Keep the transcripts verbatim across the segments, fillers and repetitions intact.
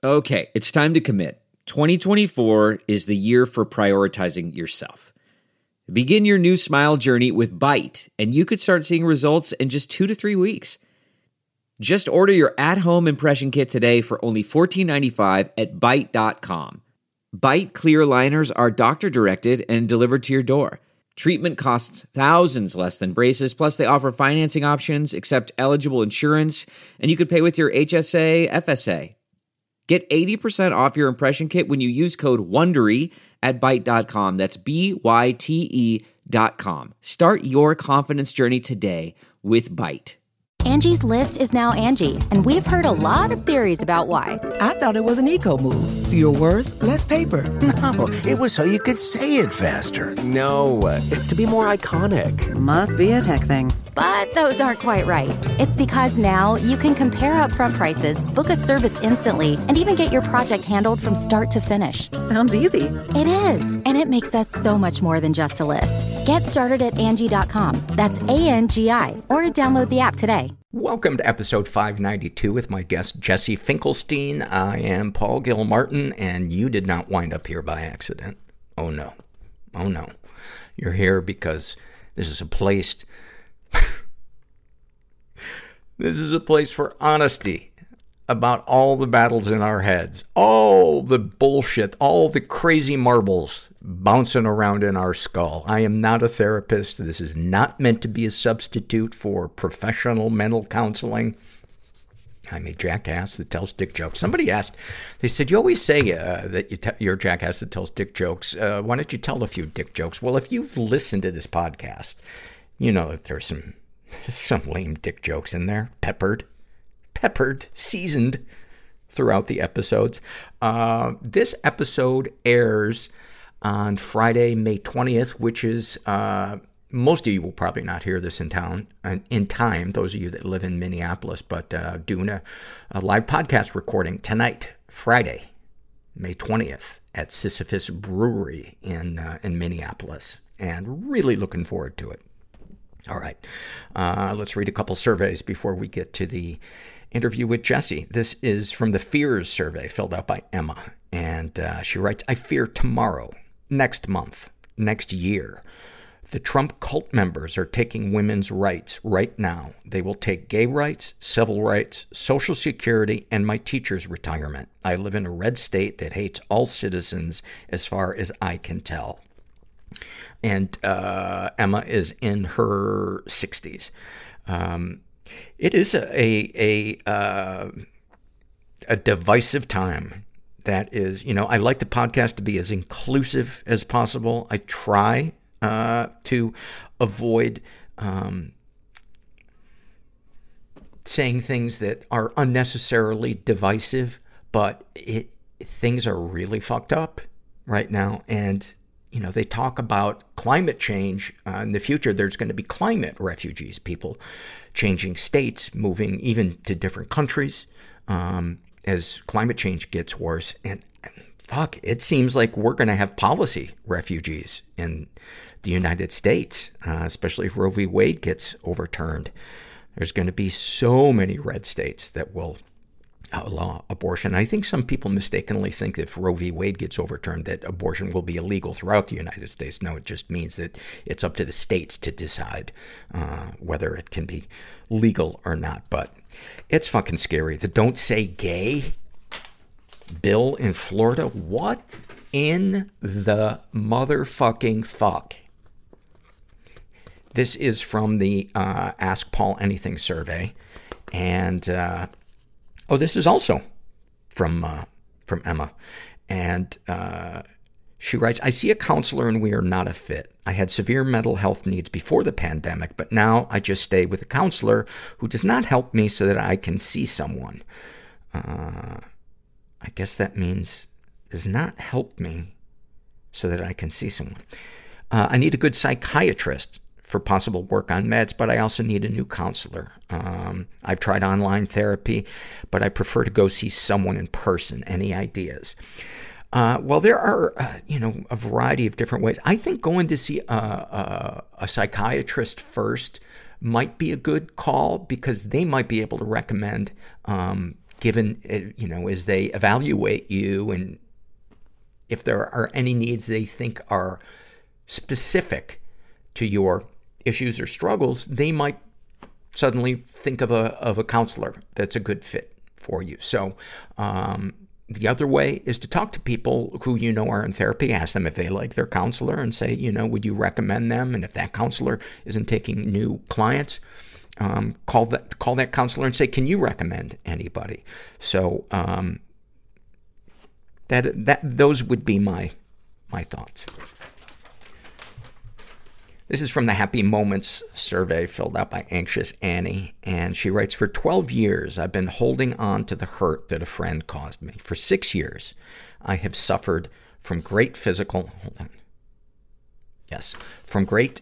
Okay, it's time to commit. twenty twenty-four is the year for prioritizing yourself. Begin your new smile journey with Byte, and you could start seeing results in just two to three weeks. Just order your at-home impression kit today for only fourteen ninety-five at byte dot com. Byte clear aligners are doctor-directed and delivered to your door. Treatment costs thousands less than braces, plus they offer financing options, accept eligible insurance, and you could pay with your H S A, F S A. Get eighty percent off your impression kit when you use code WONDERY at byte dot com. That's B Y T E dot com. Start your confidence journey today with Byte. Angie's List is now Angie, and we've heard a lot of theories about why. I thought it was an eco move. Fewer words, less paper. No, it was so you could say it faster. No, it's to be more iconic. Must be a tech thing. But those aren't quite right. It's because now you can compare upfront prices, book a service instantly, and even get your project handled from start to finish. Sounds easy. It is, and it makes us so much more than just a list. Get started at Angie dot com. That's A N G I, or download the app today. Welcome to episode five ninety-two with my guest, Jesse Finkelstein. I am Paul Gilmartin, and you did not wind up here by accident. Oh, no. Oh, no. You're here because this is a place... this is a place for honesty about all the battles in our heads, all the bullshit, all the crazy marbles bouncing around in our skull. I am not a therapist. This is not meant to be a substitute for professional mental counseling. I'm a jackass that tells dick jokes. Somebody asked, they said, you always say uh, that you te- you're a jackass that tells dick jokes. Uh, why don't you tell a few dick jokes? Well, if you've listened to this podcast, you know that there's some some lame dick jokes in there, peppered. peppered, seasoned throughout the episodes. Uh, this episode airs on Friday, May twentieth, which is, uh, most of you will probably not hear this in town, uh, in time, those of you that live in Minneapolis, but uh, doing a, a live podcast recording tonight, Friday, May twentieth, at Sisyphus Brewery in, uh, in Minneapolis, and really looking forward to it. All right, uh, let's read a couple surveys before we get to the interview with Jesse. This is from the Fears survey filled out by Emma. And uh, she writes, I fear tomorrow, next month, next year. The Trump cult members are taking women's rights right now. They will take gay rights, civil rights, Social Security, and my teacher's retirement. I live in a red state that hates all citizens as far as I can tell. And uh, Emma is in her sixties. Um, It is a a a, uh, a divisive time. That is, you know, I like the podcast to be as inclusive as possible. I try uh, to avoid um, saying things that are unnecessarily divisive, but it, things are really fucked up right now. And you know, they talk about climate change. Uh, in the future, there's going to be climate refugees, people changing states, moving even to different countries um, as climate change gets worse. And fuck, it seems like we're going to have policy refugees in the United States, uh, especially if Roe v. Wade gets overturned. There's going to be so many red states that will outlaw abortion. I think some people mistakenly think that if Roe v. Wade gets overturned, that abortion will be illegal throughout the United States. No, it just means that it's up to the states to decide uh, whether it can be legal or not. But it's fucking scary. The Don't Say Gay bill in Florida. What in the motherfucking fuck? This is from the uh, Ask Paul Anything survey. And, uh, oh, this is also from, uh, from Emma. And, uh, she writes, I see a counselor and we are not a fit. I had severe mental health needs before the pandemic, but now I just stay with a counselor who does not help me so that I can see someone. Uh, I guess that means does not help me so that I can see someone. Uh, I need a good psychiatrist for possible work on meds, but I also need a new counselor. Um, I've tried online therapy, but I prefer to go see someone in person. Any ideas? Uh, well, there are, uh, you know, a variety of different ways. I think going to see a, a, a psychiatrist first might be a good call because they might be able to recommend um, given, uh, you know, as they evaluate you, and if there are any needs they think are specific to your issues or struggles, they might suddenly think of a, of a counselor that's a good fit for you. So, um, the other way is to talk to people who you know are in therapy. Ask them if they like their counselor and say, you know, would you recommend them? And if that counselor isn't taking new clients, um, call that, call that counselor and say, can you recommend anybody? So, um, that, that, those would be my, my thoughts. This is from the Happy Moments survey filled out by Anxious Annie. And she writes, for twelve years, I've been holding on to the hurt that a friend caused me. For six years, I have suffered from great physical, hold on. Yes, from great,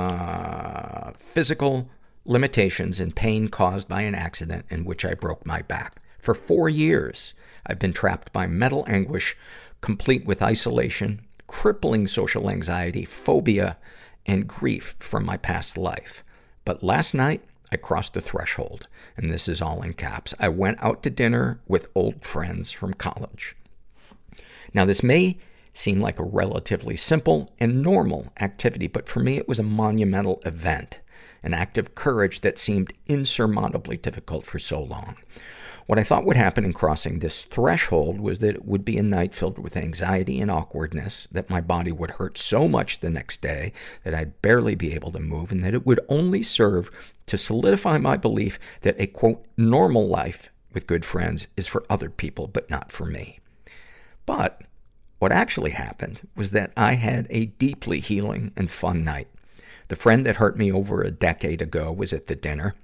uh, physical limitations and pain caused by an accident in which I broke my back. For four years, I've been trapped by mental anguish, complete with isolation, crippling social anxiety, phobia, and grief from my past life. But last night, I crossed the threshold, and this is all in caps. I went out to dinner with old friends from college. Now, this may seem like a relatively simple and normal activity, but for me, it was a monumental event, an act of courage that seemed insurmountably difficult for so long. What I thought would happen in crossing this threshold was that it would be a night filled with anxiety and awkwardness, that my body would hurt so much the next day that I'd barely be able to move, and that it would only serve to solidify my belief that a, quote, normal life with good friends is for other people, but not for me. But what actually happened was that I had a deeply healing and fun night. The friend that hurt me over a decade ago was at the dinner.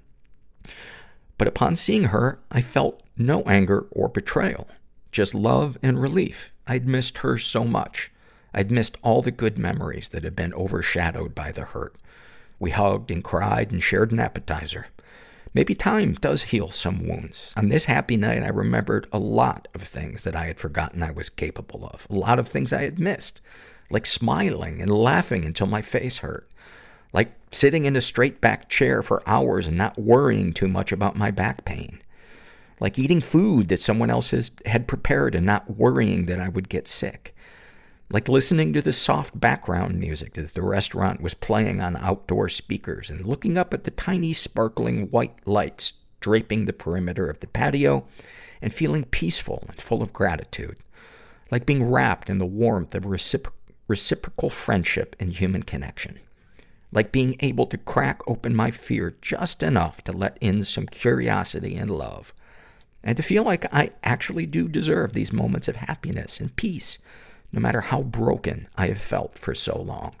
But upon seeing her, I felt no anger or betrayal, just love and relief. I'd missed her so much. I'd missed all the good memories that had been overshadowed by the hurt. We hugged and cried and shared an appetizer. Maybe time does heal some wounds. On this happy night, I remembered a lot of things that I had forgotten I was capable of. A lot of things I had missed, like smiling and laughing until my face hurt. Like sitting in a straight-back chair for hours and not worrying too much about my back pain. Like eating food that someone else has, had prepared and not worrying that I would get sick. Like listening to the soft background music that the restaurant was playing on outdoor speakers and looking up at the tiny sparkling white lights draping the perimeter of the patio and feeling peaceful and full of gratitude. Like being wrapped in the warmth of recipro- reciprocal friendship and human connection. Like being able to crack open my fear just enough to let in some curiosity and love. And to feel like I actually do deserve these moments of happiness and peace, no matter how broken I have felt for so long.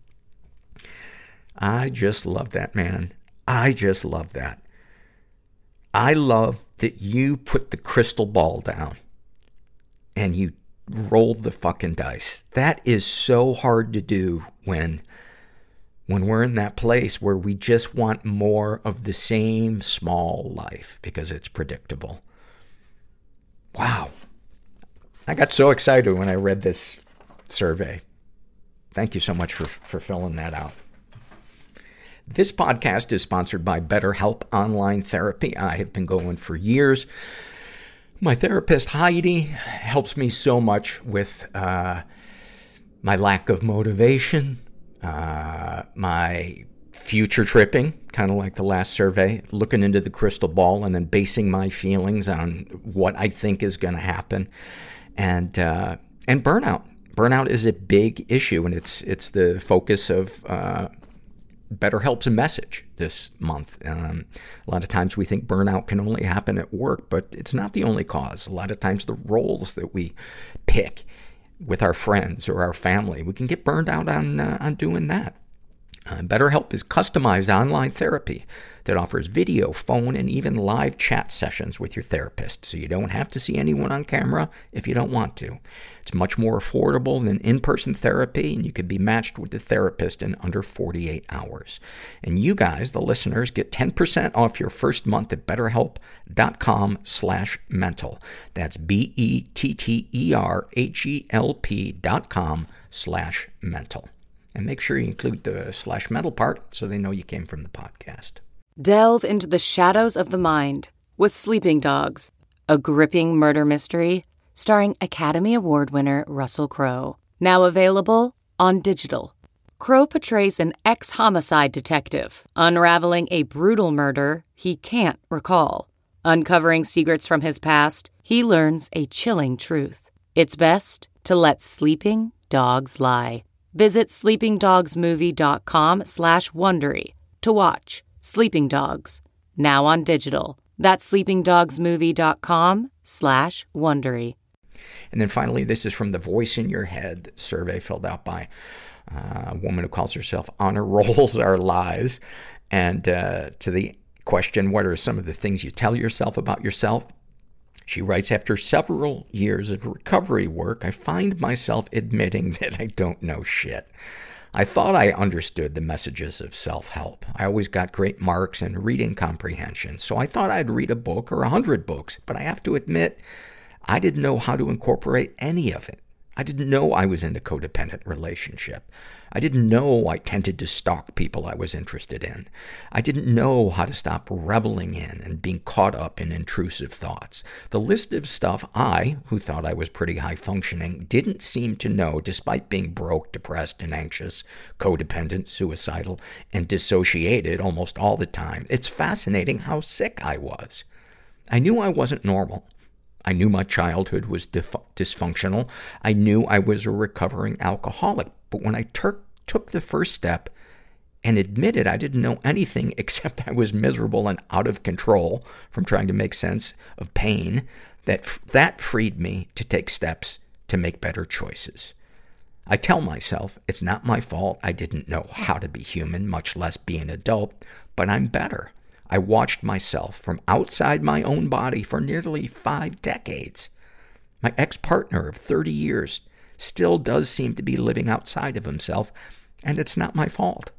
I just love that, man. I just love that. I love that you put the crystal ball down and you rolled the fucking dice. That is so hard to do when When we're in that place where we just want more of the same small life because it's predictable. Wow. I got so excited when I read this survey. Thank you so much for, for filling that out. This podcast is sponsored by BetterHelp Online Therapy. I have been going for years. My therapist, Heidi, helps me so much with uh, my lack of motivation, Uh, my future tripping, kind of like the last survey, looking into the crystal ball and then basing my feelings on what I think is going to happen. And, uh, and burnout. Burnout is a big issue, and it's, it's the focus of, uh, BetterHelp's message this month. Um, a lot of times we think burnout can only happen at work, but it's not the only cause. A lot of times the roles that we pick with our friends or our family, we can get burned out on uh, on doing that. Uh, BetterHelp is customized online therapy that offers video, phone, and even live chat sessions with your therapist, so you don't have to see anyone on camera if you don't want to. It's much more affordable than in-person therapy, and you can be matched with the therapist in under forty-eight hours. And you guys, the listeners, get ten percent off your first month at betterhelp.com slash mental. That's B-E-T-T-E-R-H-E-L-P dot com slash mental. And make sure you include the slash mental part so they know you came from the podcast. Delve into the shadows of the mind with Sleeping Dogs, a gripping murder mystery starring Academy Award winner Russell Crowe. Now available on digital. Crowe portrays an ex-homicide detective unraveling a brutal murder he can't recall. Uncovering secrets from his past, he learns a chilling truth. It's best to let sleeping dogs lie. Visit sleepingdogsmovie.com slash Wondery to watch Sleeping Dogs, now on digital. That's sleepingdogsmovie.com slash Wondery. And then finally, this is from the Voice in Your Head survey filled out by uh, a woman who calls herself Honor Rolls Our Lies. And uh, to the question, what are some of the things you tell yourself about yourself? She writes, after several years of recovery work, I find myself admitting that I don't know shit. I thought I understood the messages of self-help. I always got great marks in reading comprehension, so I thought I'd read a book or a hundred books, but I have to admit, I didn't know how to incorporate any of it. I didn't know I was in a codependent relationship. I didn't know I tended to stalk people I was interested in. I didn't know how to stop reveling in and being caught up in intrusive thoughts. The list of stuff I, who thought I was pretty high functioning, didn't seem to know despite being broke, depressed, and anxious, codependent, suicidal, and dissociated almost all the time. It's fascinating how sick I was. I knew I wasn't normal. I knew my childhood was dif- dysfunctional. I knew I was a recovering alcoholic. But when I tur- took the first step and admitted I didn't know anything except I was miserable and out of control from trying to make sense of pain, that, f- that freed me to take steps to make better choices. I tell myself it's not my fault I didn't know how to be human, much less be an adult, but I'm better. I watched myself from outside my own body for nearly five decades. My ex-partner of thirty years still does seem to be living outside of himself, and it's not my fault.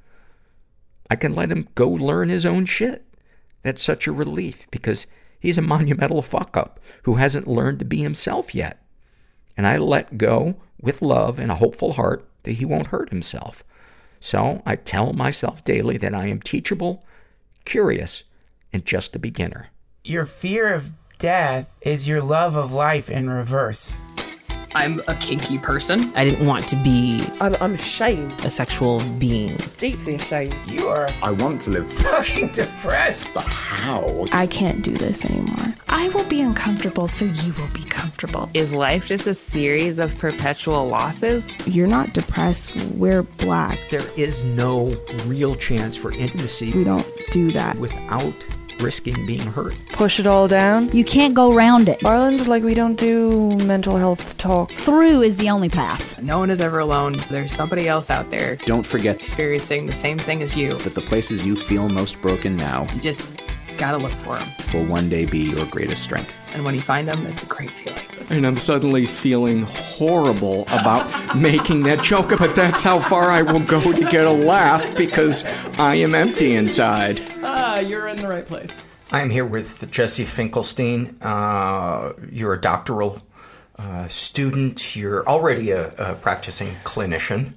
I can let him go learn his own shit. That's such a relief, because he's a monumental fuck-up who hasn't learned to be himself yet. And I let go with love and a hopeful heart that he won't hurt himself. So I tell myself daily that I am teachable, curious, and just a beginner. Your fear of death is your love of life in reverse. I'm a kinky person. I didn't want to be I'm, I'm ashamed. a sexual being. Deeply ashamed. You are I want to live fucking depressed. But how? I can't do this anymore. I will be uncomfortable, so you will be comfortable. Is life just a series of perpetual losses? You're not depressed. We're black. There is no real chance for intimacy. We don't do that. Without risking being hurt. Push it all down. You can't go around it. Ireland, like, we don't do mental health talk. Through is the only path. No one is ever alone. There's somebody else out there. Don't forget experiencing the same thing as you. that the places you feel most broken now You just gotta look for them. will one day be your greatest strength. And when you find them, it's a great feeling. And I'm suddenly feeling horrible about making that joke, but that's how far I will go to get a laugh, because I am empty inside. Ah, you're in the right place. I am here with Jesse Finkelstein. Uh, you're a doctoral uh, student. You're already a, a practicing clinician.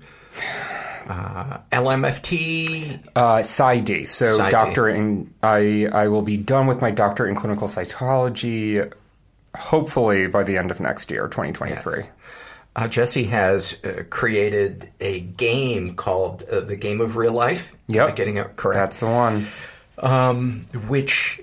Uh, L M F T? Uh, PsyD. So PsyD. doctorate in, I, I will be done with my doctorate in clinical psychology, hopefully by the end of next year, twenty twenty-three. Yes. Uh, Jesse has uh, created a game called uh, The Game of Real Life. Yep. Am I getting it correct? That's the one. Um, which,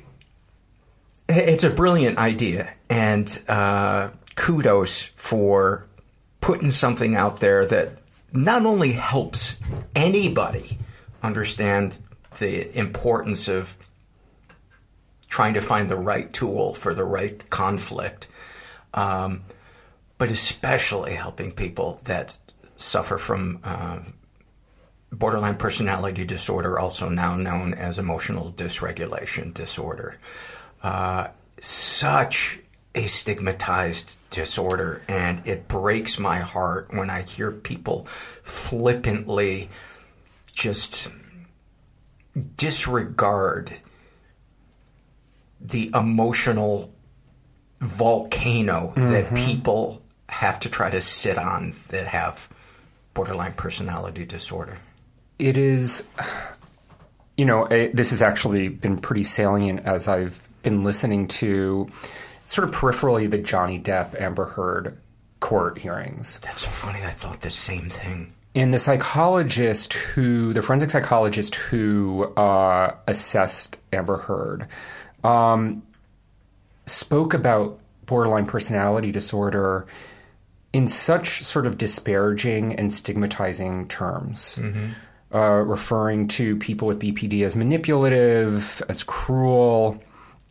it's a brilliant idea. And uh, kudos for putting something out there that not only helps anybody understand the importance of trying to find the right tool for the right conflict, um, but especially helping people that suffer from uh, borderline personality disorder, also now known as emotional dysregulation disorder. Uh, such a stigmatized disorder, and it breaks my heart when I hear people flippantly just disregard the emotional volcano mm-hmm. that people have to try to sit on that have borderline personality disorder. It is, you know, it, this has actually been pretty salient as I've been listening to sort of peripherally the Johnny Depp, Amber Heard court hearings. That's so funny. I thought the same thing. And the psychologist who, the forensic psychologist who uh, assessed Amber Heard um, spoke about borderline personality disorder in such sort of disparaging and stigmatizing terms, mm-hmm. uh, referring to people with B P D as manipulative, as cruel.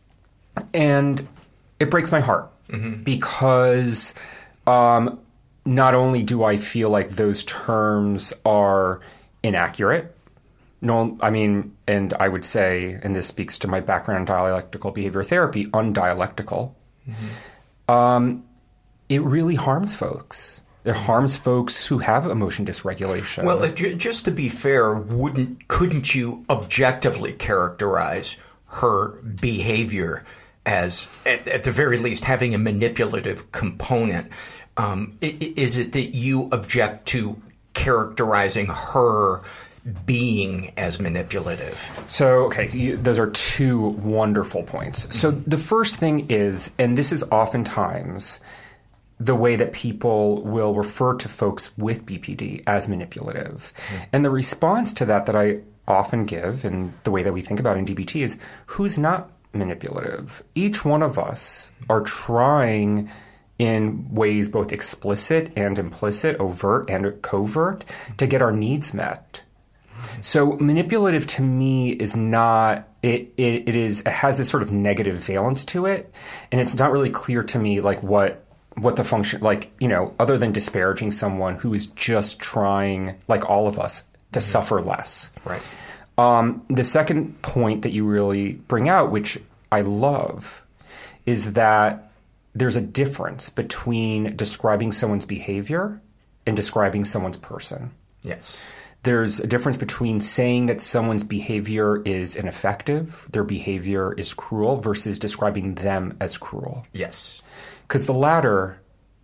And it breaks my heart mm-hmm. because um, not only do I feel like those terms are inaccurate, no, I mean, and I would say, and this speaks to my background in dialectical behavior therapy, undialectical. Mm-hmm. Um, it really harms folks. It harms folks who have emotion dysregulation. Well, uh, j- just to be fair, wouldn't couldn't you objectively characterize her behavior as, at, at the very least, having a manipulative component? Um, is it that you object to characterizing her being as manipulative? So, okay, you, those are two wonderful points. Mm-hmm. So the first thing is, and this is oftentimes the way that people will refer to folks with B P D as manipulative. Mm-hmm. And the response to that that I often give, and the way that we think about in D B T, is who's not manipulative? Each one of us are trying in ways both explicit and implicit, overt and covert, to get our needs met. So manipulative to me is not, it, it, it is, it has this sort of negative valence to it. And it's not really clear to me like what, what the function, like, you know, other than disparaging someone who is just trying, like all of us, to mm-hmm. suffer less. Right. Um, the second point that you really bring out, which I love, is that there's a difference between describing someone's behavior and describing someone's person. Yes. There's a difference between saying that someone's behavior is ineffective, their behavior is cruel, versus describing them as cruel. Yes. Because the latter,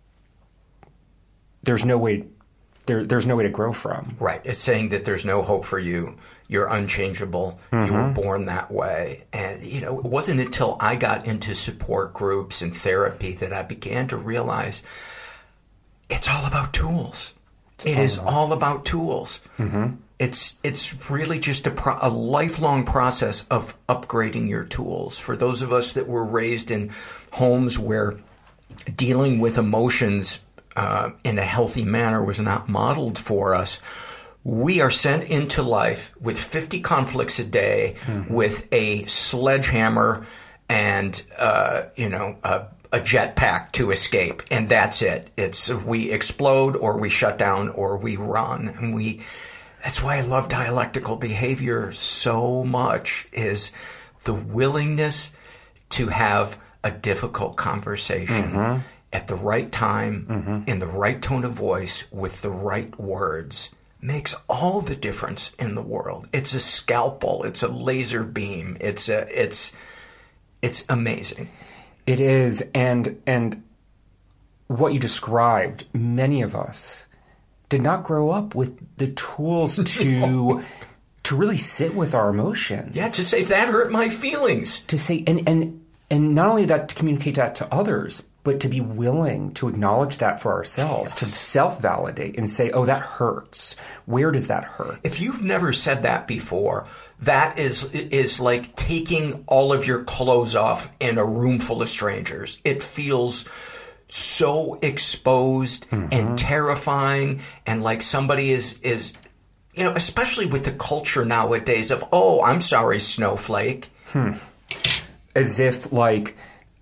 there's no way, there, there's no way to grow from. Right. It's saying that there's no hope for you. You're unchangeable. Mm-hmm. You were born that way. And, you know, it wasn't until I got into support groups and therapy that I began to realize it's all about tools. It's it all is about. all about tools. Mm-hmm. It's it's really just a, pro- a lifelong process of upgrading your tools. For those of us that were raised in homes where dealing with emotions uh, in a healthy manner was not modeled for us, we are sent into life with fifty conflicts a day, mm-hmm. with a sledgehammer and, uh, you know, a, a jetpack to escape. And that's it. It's we explode or we shut down or we run. And we, that's why I love dialectical behavior so much, is the willingness to have a difficult conversation mm-hmm. at the right time, mm-hmm. in the right tone of voice, with the right words. Makes all the difference in the world. It's a scalpel. It's a laser beam. It's a, it's, it's amazing. It is. And, and what you described, many of us did not grow up with the tools to, to really sit with our emotions. Yeah. To say that hurt my feelings. To say, and, and, and not only that, to communicate that to others, but to be willing to acknowledge that for ourselves, yes. to self-validate and say, oh, that hurts. Where does that hurt? If you've never said that before, that is is like taking all of your clothes off in a room full of strangers. It feels so exposed mm-hmm. and terrifying, and like somebody is, is, you know, especially with the culture nowadays of, oh, I'm sorry, snowflake. Hmm. As if like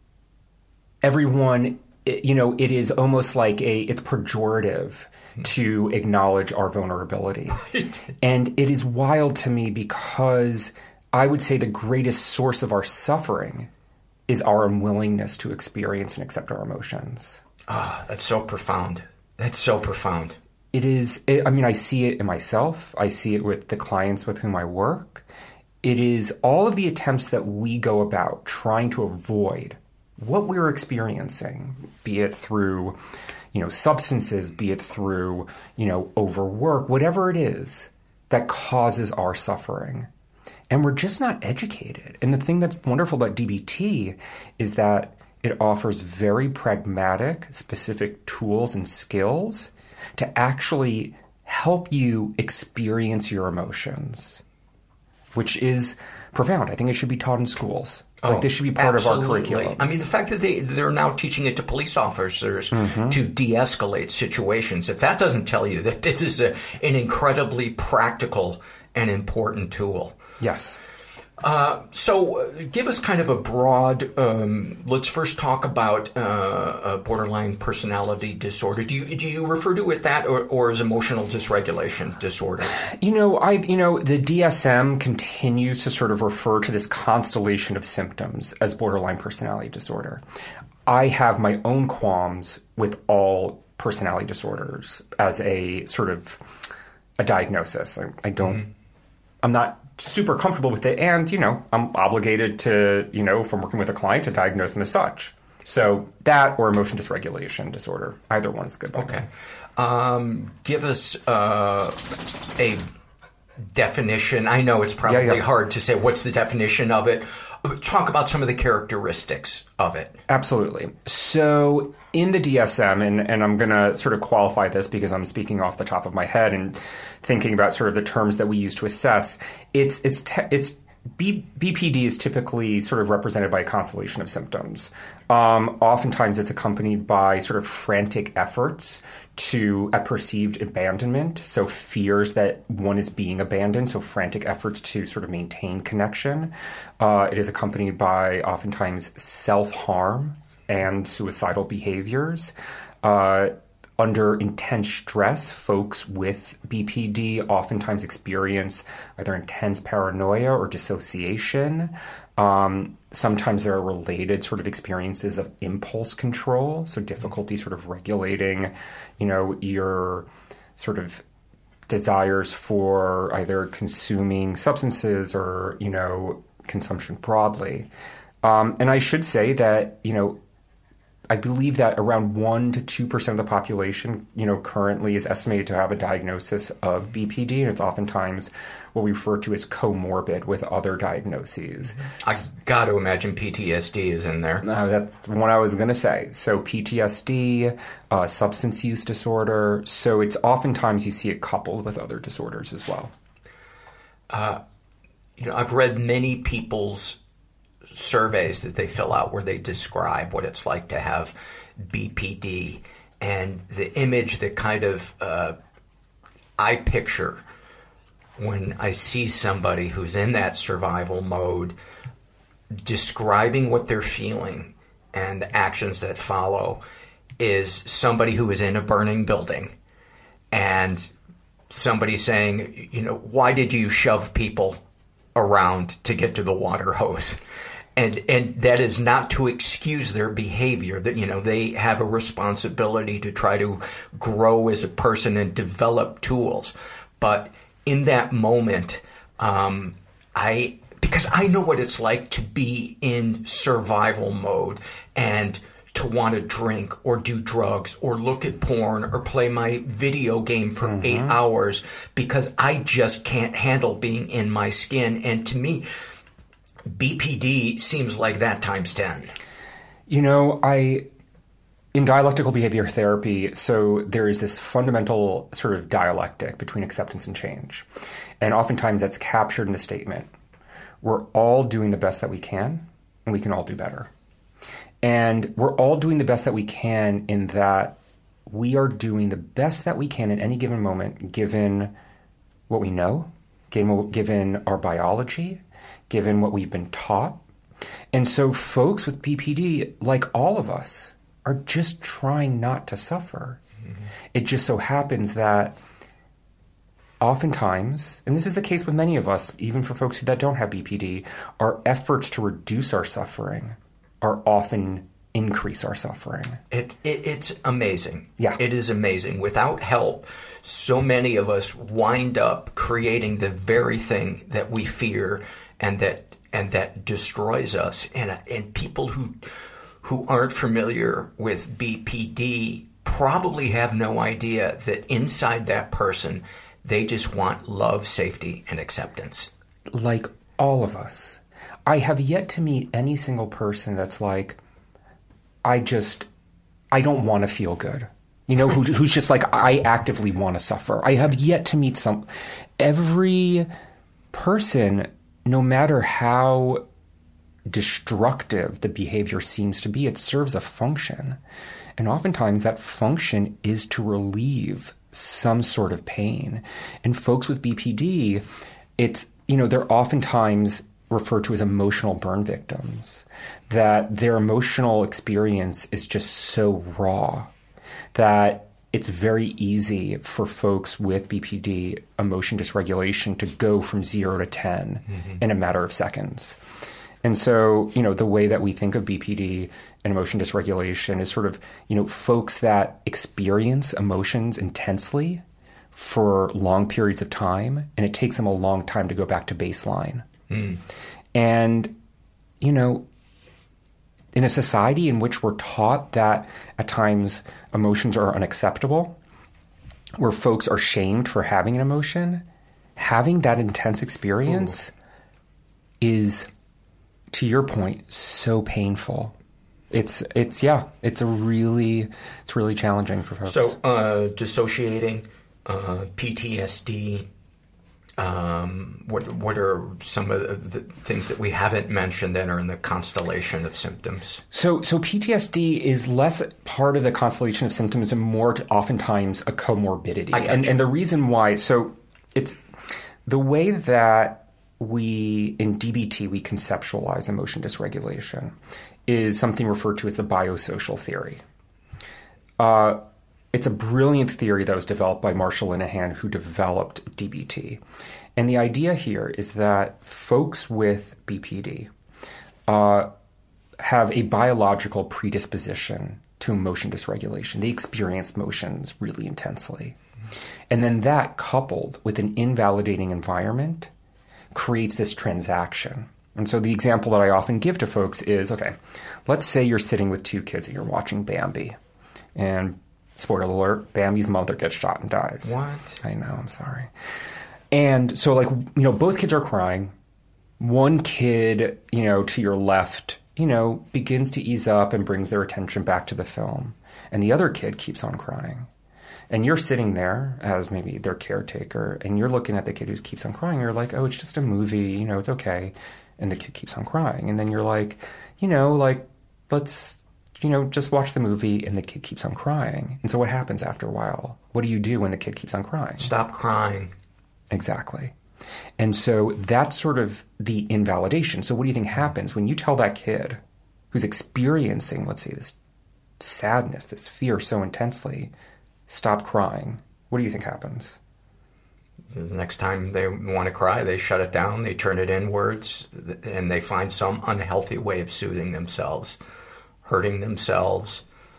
everyone, you know, it is almost like a, it's pejorative to acknowledge our vulnerability. Right. And it is wild to me because I would say the greatest source of our suffering is our unwillingness to experience and accept our emotions. Ah, oh, that's so profound. That's so profound. It is, it, I mean, I see it in myself. I see it with the clients with whom I work. It is all of the attempts that we go about trying to avoid what we're experiencing, be it through, you know, substances, be it through, you know, overwork, whatever it is that causes our suffering. And we're just not educated. And the thing that's wonderful about D B T is that It offers very pragmatic, specific tools and skills to actually help you experience your emotions, which is profound. I think it should be taught in schools. Oh, like this should be part absolutely. of our curriculum. I mean, the fact that they, they're now teaching it to police officers mm-hmm. to de-escalate situations, if that doesn't tell you that this is a, an incredibly practical and important tool. Yes. Uh, so uh, give us kind of a broad, um, let's first talk about uh, uh, borderline personality disorder. Do you do you refer to it that or, or as emotional dysregulation disorder? You know, I you know, the D S M continues to sort of refer to this constellation of symptoms as borderline personality disorder. I have my own qualms with all personality disorders as a sort of a diagnosis. I, I don't, mm-hmm. I'm not super comfortable with it. And, you know, I'm obligated to, you know, from working with a client to diagnose them as such. So that or emotion dysregulation disorder, either one is good. Okay. Um, give us uh, a definition. I know it's probably yeah, yeah. hard to say what's the definition of it. Talk about some of the characteristics of it. Absolutely. So in the D S M, and, and I'm going to sort of qualify this because I'm speaking off the top of my head and thinking about sort of the terms that we use to assess, it's it's te- it's B- BPD is typically sort of represented by a constellation of symptoms. Um, oftentimes it's accompanied by sort of frantic efforts to a perceived abandonment, so fears that one is being abandoned, so frantic efforts to sort of maintain connection. Uh, it is accompanied by oftentimes self-harm and suicidal behaviors. Uh, Under intense stress, folks with B P D oftentimes experience either intense paranoia or dissociation. Um, sometimes there are related sort of experiences of impulse control, so difficulty sort of regulating, you know, your sort of desires for either consuming substances or, you know, consumption broadly. Um, and I should say that, you know, I believe that around one to two percent of the population, you know, currently is estimated to have a diagnosis of B P D, and it's oftentimes what we refer to as comorbid with other diagnoses. I got to imagine P T S D is in there. Uh, that's what I was going to say. So P T S D, uh, substance use disorder. So it's oftentimes you see it coupled with other disorders as well. Uh, you know, I've read many people's surveys that they fill out where they describe what it's like to have B P D, and the image that kind of uh, I picture when I see somebody who's in that survival mode describing what they're feeling and the actions that follow is somebody who is in a burning building and somebody saying, you know, why did you shove people around to get to the water hose? And and that is not to excuse their behavior. That, you know, they have a responsibility to try to grow as a person and develop tools. But in that moment, um, I because I know what it's like to be in survival mode and to want to drink or do drugs or look at porn or play my video game for mm-hmm. eight hours because I just can't handle being in my skin. And to me, B P D seems like that times ten. You know, I, in dialectical behavior therapy, so there is this fundamental sort of dialectic between acceptance and change. And oftentimes that's captured in the statement, we're all doing the best that we can, and we can all do better. And we're all doing the best that we can in that we are doing the best that we can in any given moment, given what we know, given, given our biology, given what we've been taught. And so folks with B P D, like all of us, are just trying not to suffer. Mm-hmm. It just so happens that oftentimes, and this is the case with many of us, even for folks that don't have B P D, our efforts to reduce our suffering are often increase our suffering. It, it It's amazing. Yeah. It is amazing. Without help, so many of us wind up creating the very thing that we fear and that and that destroys us. And and people who who aren't familiar with B P D probably have no idea that inside that person, they just want love, safety, and acceptance. Like all of us. I have yet to meet any single person that's like, I just, I don't want to feel good. You know, who, who's just like, I actively want to suffer. I have yet to meet some, every person, no matter how destructive the behavior seems to be, it serves a function. And oftentimes that function is to relieve some sort of pain. And folks with B P D, it's, you know, they're oftentimes referred to as emotional burn victims, that their emotional experience is just so raw that it's very easy for folks with B P D emotion dysregulation to go from zero to ten mm-hmm. in a matter of seconds. And so, you know, the way that we think of B P D and emotion dysregulation is sort of, you know, folks that experience emotions intensely for long periods of time, and it takes them a long time to go back to baseline. Mm. And, you know, in a society in which we're taught that at times emotions are unacceptable, where folks are shamed for having an emotion, having that intense experience Ooh. is, to your point, so painful. It's, it's, yeah, it's a really, it's really challenging for folks. So, uh, dissociating, uh, P T S D, um, what, what are some of the things that we haven't mentioned that are in the constellation of symptoms? So, so P T S D is less part of the constellation of symptoms and more to oftentimes a comorbidity. And, and the reason why, so it's the way that we, in D B T, we conceptualize emotion dysregulation is something referred to as the biosocial theory. Uh, it's a brilliant theory that was developed by Marshall Linehan, who developed D B T. And the idea here is that folks with B P D uh, have a biological predisposition to emotion dysregulation. They experience emotions really intensely. And then that, coupled with an invalidating environment, creates this transaction. And so the example that I often give to folks is, okay, let's say you're sitting with two kids and you're watching Bambi. And spoiler alert, Bambi's mother gets shot and dies. What? I know, I'm sorry. And so, like, you know, both kids are crying. One kid, you know, to your left, you know, begins to ease up and brings their attention back to the film. And the other kid keeps on crying. And you're sitting there as maybe their caretaker, and you're looking at the kid who keeps on crying. You're like, oh, it's just a movie, you know, it's okay. And the kid keeps on crying. And then you're like, you know, like, let's, you know, just watch the movie, and the kid keeps on crying. And so what happens after a while? What do you do when the kid keeps on crying? Stop crying. Exactly. And so that's sort of the invalidation. So what do you think happens when you tell that kid who's experiencing, let's say, this sadness, this fear so intensely, stop crying? What do you think happens? The next time they want to cry, they shut it down, they turn it inwards, and they find some unhealthy way of soothing themselves, hurting themselves,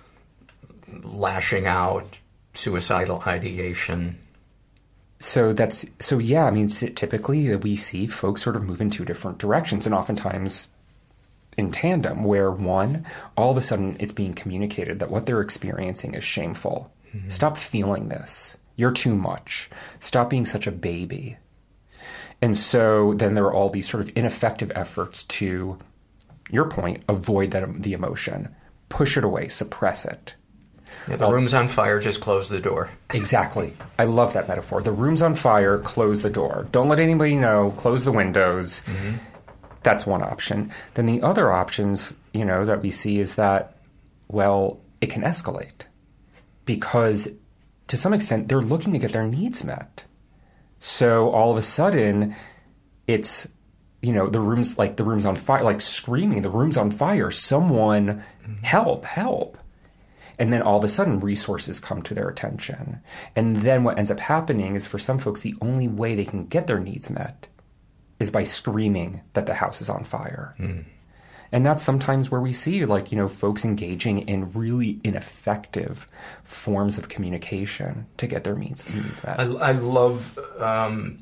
lashing out, suicidal ideation. So that's, so yeah, I mean, typically we see folks sort of move in two different directions, and oftentimes in tandem, where one, all of a sudden it's being communicated that what they're experiencing is shameful. Mm-hmm. Stop feeling this. You're too much. Stop being such a baby. And so then there are all these sort of ineffective efforts to, your point, avoid that the emotion, push it away, suppress it. Yeah, the room's on fire, just close the door. Exactly. I love that metaphor. The room's on fire, close the door. Don't let anybody know, close the windows. Mm-hmm. That's one option. Then the other options, you know, that we see is that, well, it can escalate. Because to some extent, they're looking to get their needs met. So all of a sudden, it's, you know, the room's like the room's on fire, like screaming, the room's on fire. Someone mm-hmm. help, help. And then all of a sudden, resources come to their attention. And then what ends up happening is, for some folks, the only way they can get their needs met is by screaming that the house is on fire. Mm. And that's sometimes where we see, like, you know, folks engaging in really ineffective forms of communication to get their needs, needs met. I, I love um,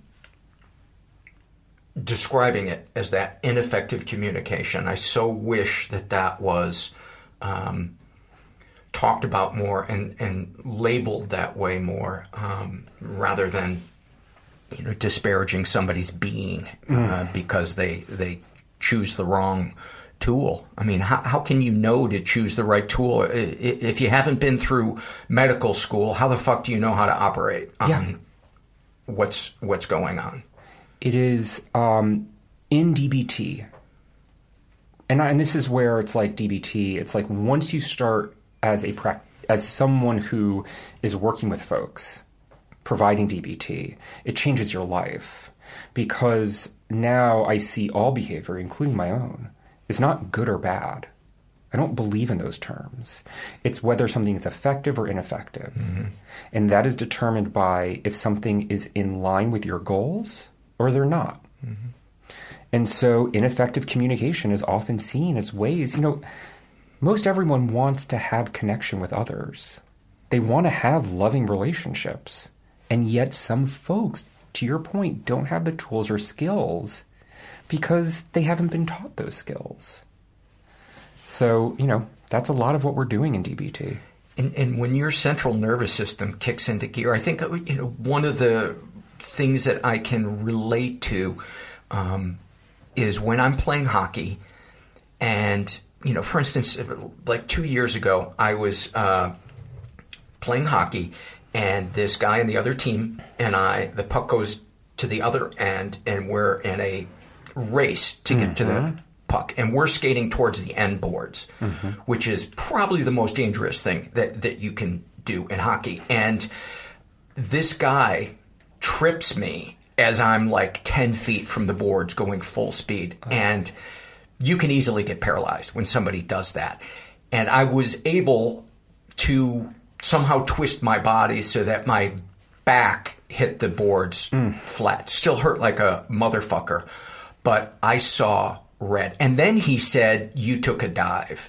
describing it as that ineffective communication. I so wish that that was um, talked about more and, and labeled that way more, um, rather than, you know, disparaging somebody's being uh, mm. because they they choose the wrong tool. I mean, how, how can you know to choose the right tool? If you haven't been through medical school, how the fuck do you know how to operate on yeah. what's what's going on? It is um, in D B T. And, I, and this is where it's like D B T. It's like once you start as a pra- as someone who is working with folks, providing D B T, it changes your life. Because now I see all behavior, including my own, is not good or bad. I don't believe in those terms. It's whether something is effective or ineffective. Mm-hmm. And that is determined by if something is in line with your goals or they're not. Mm-hmm. And so ineffective communication is often seen as ways, you know, most everyone wants to have connection with others. They want to have loving relationships. And yet some folks, to your point, don't have the tools or skills because they haven't been taught those skills. So, you know, that's a lot of what we're doing in D B T. And, and when your central nervous system kicks into gear, I think, you know, one of the things that I can relate to um, is when I'm playing hockey and, you know, for instance, like two years ago, I was uh, playing hockey. And this guy on the other team and I, the puck goes to the other end, and we're in a race to get mm-hmm. to the puck. And we're skating towards the end boards, mm-hmm. which is probably the most dangerous thing that, that you can do in hockey. And this guy trips me as I'm like ten feet from the boards going full speed. Oh. And you can easily get paralyzed when somebody does that. And I was able to somehow twist my body so that my back hit the boards mm. flat. Still hurt like a motherfucker, but I saw red. And then he said, "You took a dive."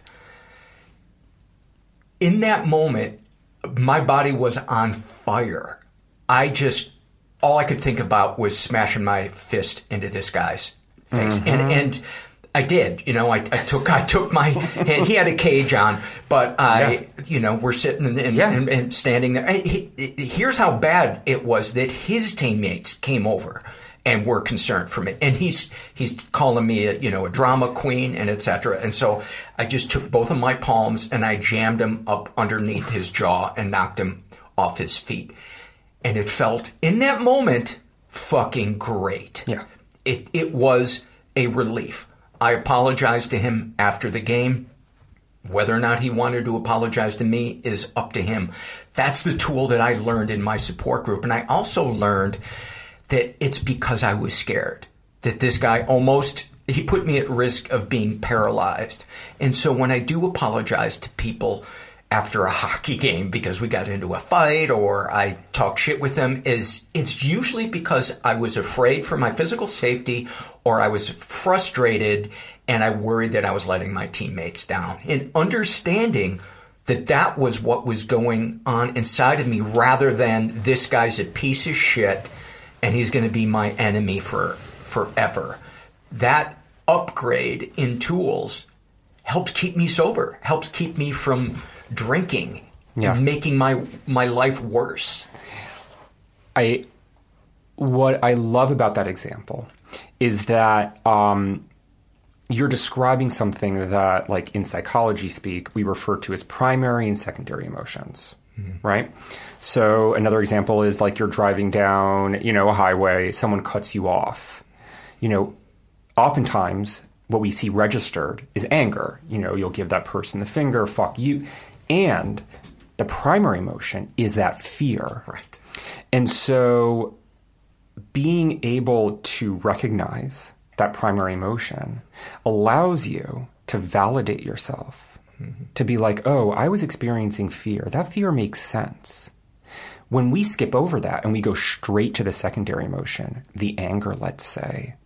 In that moment, my body was on fire. I just, all I could think about was smashing my fist into this guy's face. Mm-hmm. And, and I did, you know, I, I took, I took my, and he had a cage on, but I, yeah. you know, we're sitting and, and, yeah. and, and standing there. He, he, here's how bad it was that his teammates came over and were concerned for me. And he's, he's calling me a, you know, a drama queen and et cetera. And so I just took both of my palms and I jammed him up underneath his jaw and knocked him off his feet. And it felt in that moment fucking great. Yeah. It, it was a relief. I apologized to him after the game. Whether or not he wanted to apologize to me is up to him. That's the tool that I learned in my support group. And I also learned that it's because I was scared. That this guy almost, he put me at risk of being paralyzed. And so when I do apologize to people after a hockey game because we got into a fight or I talk shit with them, is it's usually because I was afraid for my physical safety or I was frustrated and I worried that I was letting my teammates down. And understanding that that was what was going on inside of me rather than this guy's a piece of shit and he's going to be my enemy for forever. That upgrade in tools helped keep me sober, helped keep me from drinking yeah. and making my my life worse. I what I love about that example is that um, you're describing something that, like in psychology speak, we refer to as primary and secondary emotions, mm-hmm. right? So another example is like you're driving down, you know, a highway, someone cuts you off. You know, oftentimes what we see registered is anger. You know, you'll give that person the finger, fuck you. And the primary emotion is that fear. Right. And so being able to recognize that primary emotion allows you to validate yourself, mm-hmm. to be like, oh, I was experiencing fear. That fear makes sense. When we skip over that and we go straight to the secondary emotion, the anger, let's say,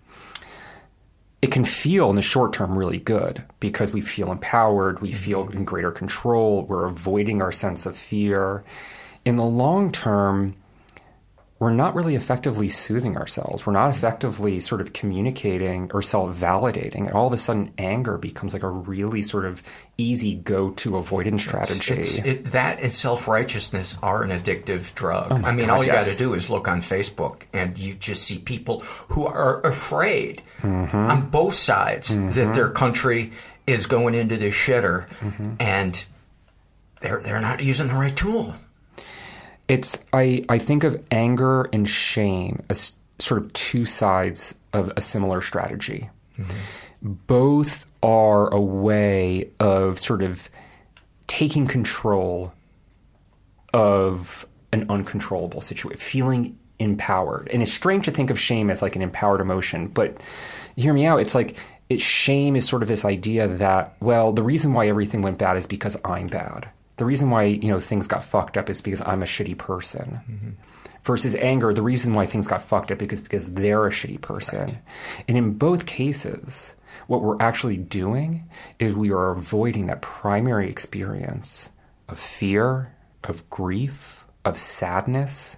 it can feel in the short term really good because we feel empowered, we feel in greater control, we're avoiding our sense of fear. In the long term, we're not really effectively soothing ourselves. We're not effectively sort of communicating or self-validating. And all of a sudden, anger becomes like a really sort of easy go-to avoidance strategy. It's, it's, it, that and self-righteousness are an addictive drug. Oh I mean, God, all you yes. got to do is look on Facebook and you just see people who are afraid mm-hmm. on both sides mm-hmm. that their country is going into the shitter, mm-hmm. and they're they're not using the right tool. It's I, I think of anger and shame as sort of two sides of a similar strategy. Mm-hmm. Both are a way of sort of taking control of an uncontrollable situation, feeling empowered. And it's strange to think of shame as like an empowered emotion, but hear me out. It's like it, shame is sort of this idea that, well, the reason why everything went bad is because I'm bad. The reason why, you know, things got fucked up is because I'm a shitty person. Mm-hmm. Versus anger, the reason why things got fucked up is because they're a shitty person. Right. And in both cases, what we're actually doing is we are avoiding that primary experience of fear, of grief, of sadness.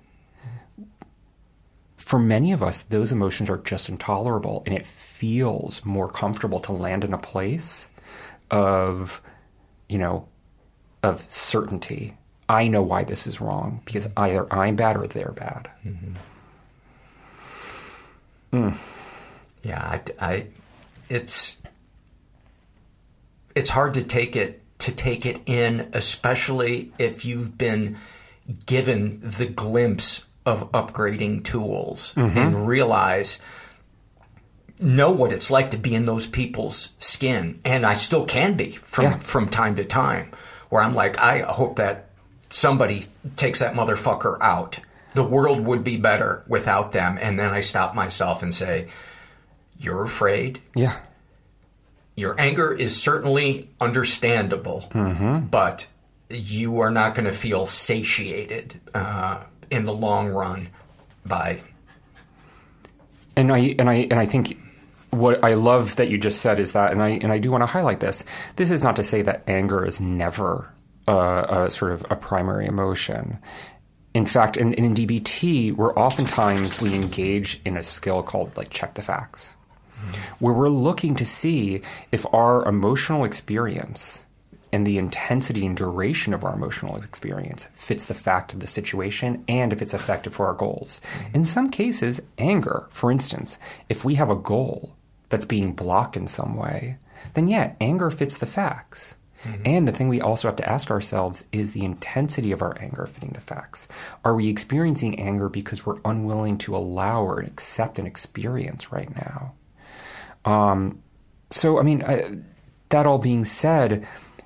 For many of us, those emotions are just intolerable, and it feels more comfortable to land in a place of, you know, of certainty. I know why this is wrong, because either I'm bad or they're bad. Mm-hmm. Mm. Yeah, I, I, it's it's hard to take it to take it in, especially if you've been given the glimpse of upgrading tools mm-hmm. and realize, know what it's like to be in those people's skin, and I still can be from yeah. from time to time, where I'm like, I hope that somebody takes that motherfucker out. The world would be better without them. And then I stop myself and say, you're afraid. Yeah. Your anger is certainly understandable, mm-hmm. but you are not going to feel satiated uh, in the long run by. And I and I and I think what I love that you just said is that, and I and I do want to highlight this. This is not to say that anger is never Uh, a sort of a primary emotion. In fact, in, in D B T, we're oftentimes we engage in a skill called like check the facts, mm-hmm. where we're looking to see if our emotional experience and the intensity and duration of our emotional experience fits the fact of the situation and if it's effective for our goals. Mm-hmm. In some cases, anger, for instance, if we have a goal that's being blocked in some way, then yeah, anger fits the facts. Mm-hmm. And the thing we also have to ask ourselves is the intensity of our anger fitting the facts. Are we experiencing anger because we're unwilling to allow or accept an experience right now? Um, so, I mean, I, that all being said,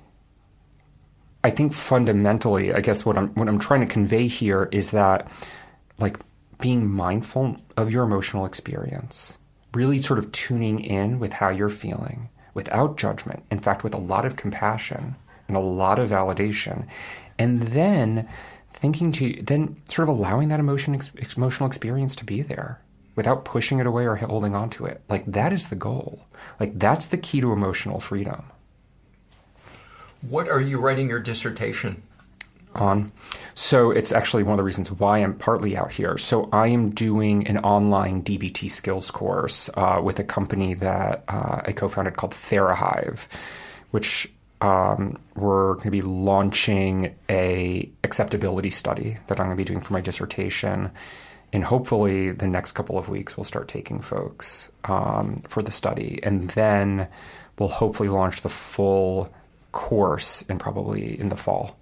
I think fundamentally, I guess what I'm what I'm trying to convey here is that, like, being mindful of your emotional experience, really sort of tuning in with how you're feeling, without judgment, in fact, with a lot of compassion and a lot of validation, and then thinking to, then sort of allowing that emotion, ex- emotional experience to be there without pushing it away or holding on to it. Like, that is the goal. Like, that's the key to emotional freedom. What are you writing your dissertation on? So it's actually one of the reasons why I'm partly out here. So I am doing an online D B T skills course uh, with a company that uh, I co-founded called TheraHive, which um, we're going to be launching a acceptability study that I'm going to be doing for my dissertation. And hopefully the next couple of weeks we'll start taking folks um, for the study. And then we'll hopefully launch the full course in probably in the fall.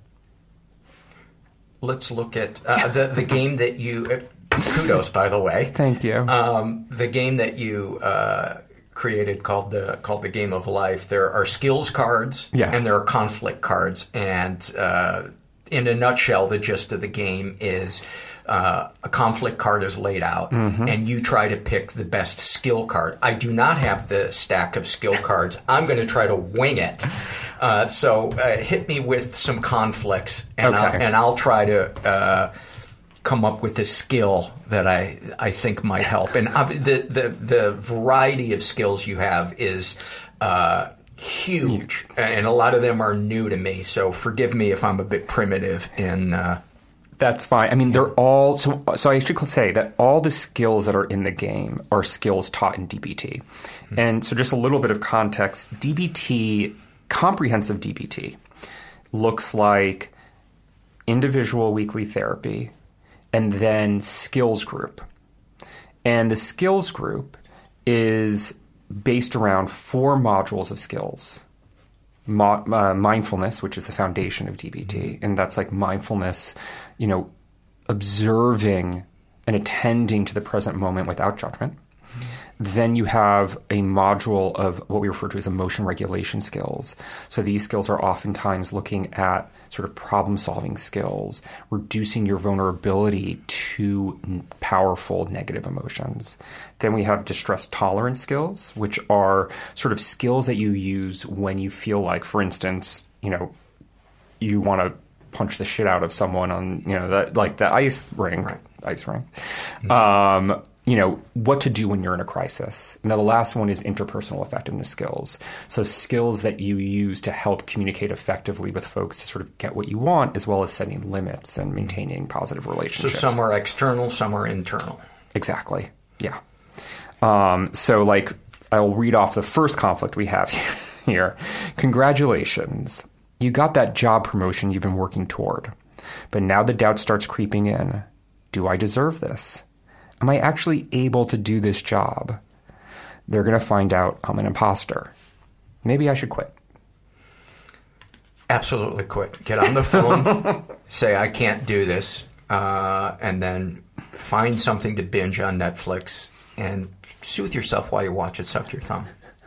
Let's look at uh, the the game that you. Uh, kudos, by the way. Thank you. Um, the game that you uh, created called the called the Game of Life. There are skills cards, yes. and there are conflict cards. And uh, in a nutshell, the gist of the game is uh, a conflict card is laid out, mm-hmm. and you try to pick the best skill card. I do not have the stack of skill cards. I'm going to try to wing it. Uh, so uh, hit me with some conflicts, and, okay. I'll, and I'll try to uh, come up with a skill that I I think might help. And uh, the, the the variety of skills you have is uh, huge, and a lot of them are new to me. So forgive me if I'm a bit primitive in. Uh, That's fine. I mean, they're all so. So I should say that all the skills that are in the game are skills taught in D B T, mm-hmm. and so just a little bit of context: D B T. Comprehensive D B T looks like individual weekly therapy and then skills group. And the skills group is based around four modules of skills. mo- uh, mindfulness, which is the foundation of D B T. And that's like mindfulness, you know, observing and attending to the present moment without judgment. Then you have a module of what we refer to as emotion regulation skills. So these skills are oftentimes looking at sort of problem-solving skills, reducing your vulnerability to powerful negative emotions. Then we have distress tolerance skills, which are sort of skills that you use when you feel like, for instance, you know, you want to punch the shit out of someone on, you know, the, like the ice rink, right. ice rink. Mm-hmm. Um, you know, what to do when you're in a crisis. And then the last one is interpersonal effectiveness skills. So skills that you use to help communicate effectively with folks to sort of get what you want, as well as setting limits and maintaining positive relationships. So some are external, some are internal. Exactly. Yeah. Um, so like, I'll read off the first conflict we have here. Congratulations. You got that job promotion you've been working toward. But now the doubt starts creeping in. Do I deserve this? Am I actually able to do this job? They're going to find out I'm an imposter. Maybe I should quit. Absolutely quit. Get on the phone, say I can't do this, uh, and then find something to binge on Netflix and soothe yourself while you watch it suck your thumb.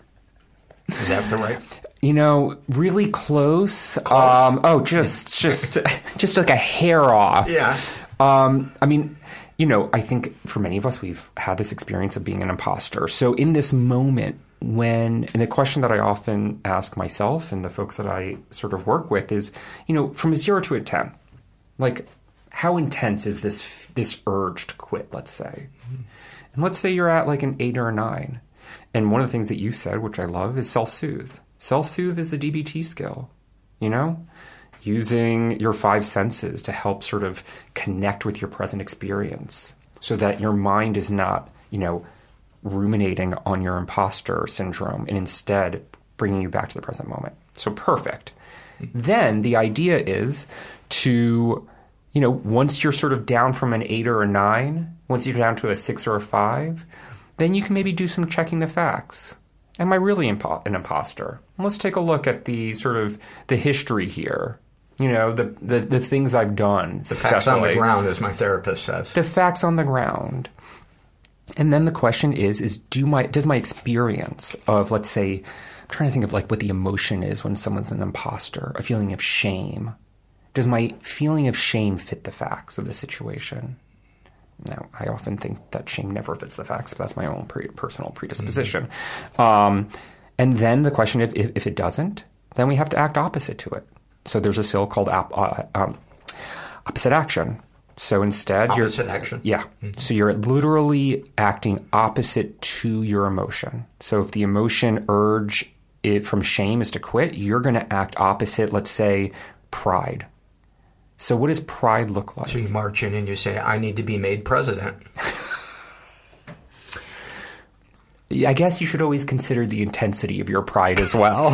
Is that the right? You know, really close. Close. Um, oh, just just just like a hair off. Yeah. Um, I mean, you know, I think for many of us, we've had this experience of being an imposter. So in this moment when, and the question that I often ask myself and the folks that I sort of work with is, you know, from a zero to a ten, like how intense is this, this urge to quit, let's say? Mm-hmm. And let's say you're at like an eight or a nine. And one of the things that you said, which I love, is self-soothe. Self-soothe is a D B T skill, you know? Using your five senses to help sort of connect with your present experience so that your mind is not, you know, ruminating on your imposter syndrome and instead bringing you back to the present moment. So perfect. Then the idea is to, you know, once you're sort of down from an eight or a nine, once you're down to a six or a five, then you can maybe do some checking the facts. Am I really impo- an imposter? Let's take a look at the sort of the history here. You know, the, the, the things I've done The facts on the ground, as my therapist says. The facts on the ground. And then the question is, is do my does my experience of, let's say, I'm trying to think of like what the emotion is when someone's an imposter, a feeling of shame. Does my feeling of shame fit the facts of the situation? Now, I often think that shame never fits the facts, but that's my own pre- personal predisposition. Mm-hmm. Um, and then the question, if, if, if it doesn't, then we have to act opposite to it. So there's a skill called op- uh, um, opposite action. So instead, opposite you're action. Yeah. Mm-hmm. So you're literally acting opposite to your emotion. So if the emotion urge it from shame is to quit, you're going to act opposite. Let's say pride. So what does pride look like? So you march in and you say, "I need to be made president." I guess you should always consider the intensity of your pride as well.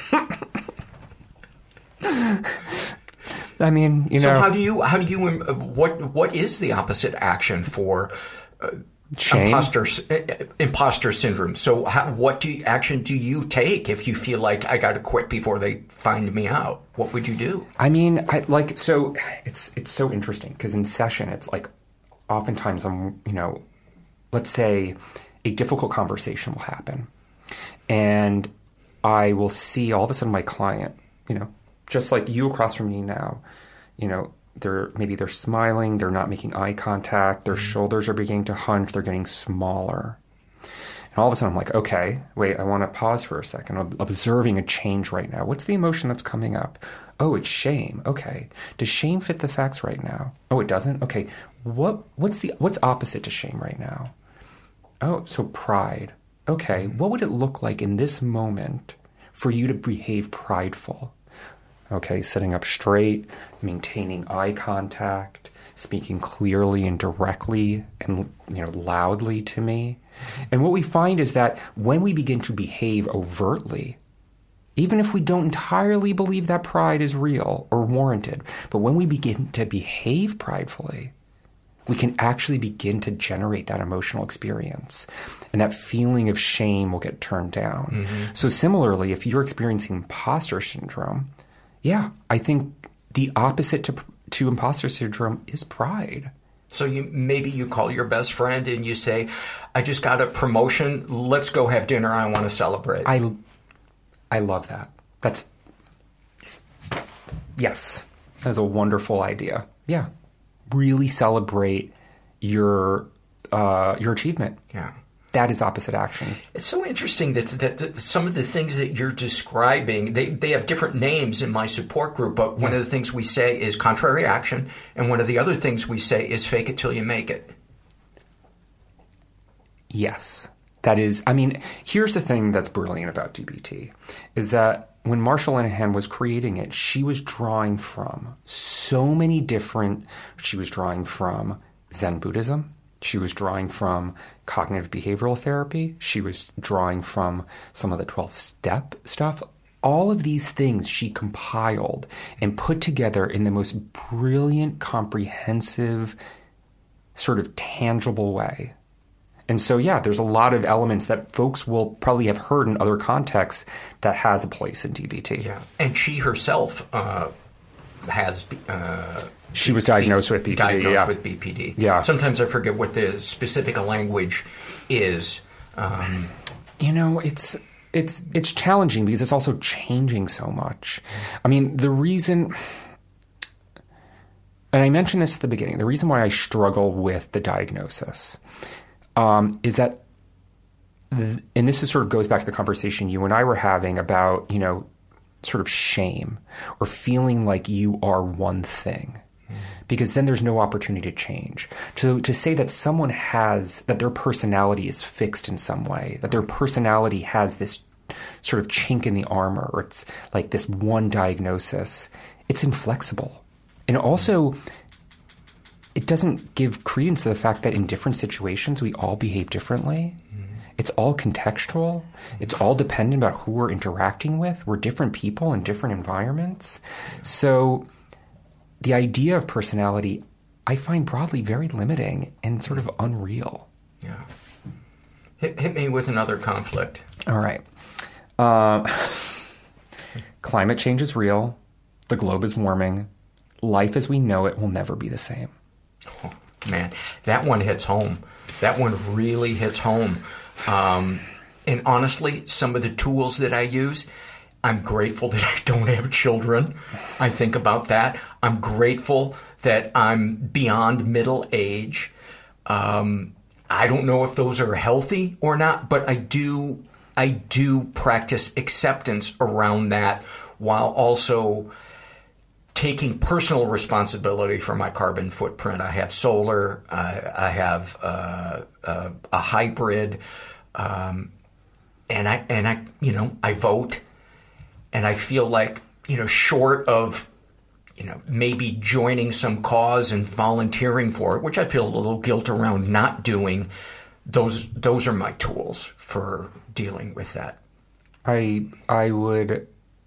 I mean, you know. So how do you how do you uh, what what is the opposite action for uh, shame? Imposter uh, imposter syndrome? So how, what do you, action do you take if you feel like I got to quit before they find me out? What would you do? I mean, I, like so it's it's so interesting because in session it's like oftentimes I'm you know, let's say a difficult conversation will happen, and I will see all of a sudden my client, you know. Just like you across from me now, you know, they're maybe they're smiling, they're not making eye contact, their mm-hmm. shoulders are beginning to hunch, they're getting smaller. And all of a sudden I'm like, okay, wait, I want to pause for a second. I'm observing a change right now. What's the emotion that's coming up? Oh, it's shame. Okay. Does shame fit the facts right now? Oh, it doesn't? Okay. What what's the what's opposite to shame right now? Oh, so pride. Okay. What would it look like in this moment for you to behave prideful? Okay, sitting up straight, maintaining eye contact, speaking clearly and directly and, you know, loudly to me. And what we find is that when we begin to behave overtly, even if we don't entirely believe that pride is real or warranted, but when we begin to behave pridefully, we can actually begin to generate that emotional experience. And that feeling of shame will get turned down. Mm-hmm. So similarly, if you're experiencing imposter syndrome, yeah, I think the opposite to, to imposter syndrome is pride. So you maybe you call your best friend and you say, I just got a promotion. Let's go have dinner. I want to celebrate. I, I love that. That's, yes, that's a wonderful idea. Yeah. Really celebrate your uh, your achievement. Yeah. That is opposite action. It's so interesting that, that, that some of the things that you're describing, they, they have different names in my support group, but one yeah. of the things we say is contrary action, and one of the other things we say is fake it till you make it. Yes. That is, I mean, here's the thing that's brilliant about D B T, is that when Marsha Linehan was creating it, she was drawing from so many different, she was drawing from Zen Buddhism, she was drawing from cognitive behavioral therapy, she was drawing from some of the twelve-step stuff. All of these things she compiled and put together in the most brilliant, comprehensive, sort of tangible way. And so, yeah, there's a lot of elements that folks will probably have heard in other contexts that has a place in D B T. Yeah, and she herself uh, has... Uh, she was diagnosed B- with B P D. Diagnosed yeah. with B P D. Yeah. Sometimes I forget what the specific language is. Um, you know, it's it's it's challenging because it's also changing so much. I mean, the reason... And I mentioned this at the beginning. The reason why I struggle with the diagnosis... Um, is that, th- and this is sort of goes back to the conversation you and I were having about, you know, sort of shame or feeling like you are one thing, mm. because then there's no opportunity to change. To to say that someone has, that their personality is fixed in some way, that their personality has this sort of chink in the armor, or it's like this one diagnosis, it's inflexible. And also, it doesn't give credence to the fact that in different situations, we all behave differently. Mm-hmm. It's all contextual. It's all dependent about who we're interacting with. We're different people in different environments. Yeah. So the idea of personality, I find broadly very limiting and sort of unreal. Yeah. Hit, hit me with another conflict. All right. Uh, climate change is real. The globe is warming. Life as we know it will never be the same. Oh, man, that one hits home. That one really hits home. Um, and honestly, some of the tools that I use, I'm grateful that I don't have children. I think about that. I'm grateful that I'm beyond middle age. Um, I don't know if those are healthy or not, but I do, I do practice acceptance around that while also taking personal responsibility for my carbon footprint. I have solar, I, I have uh, uh, a hybrid, um, and I and I you know I vote, and I feel like you know short of you know maybe joining some cause and volunteering for it, which I feel a little guilt around not doing. Those those are my tools for dealing with that. I I would.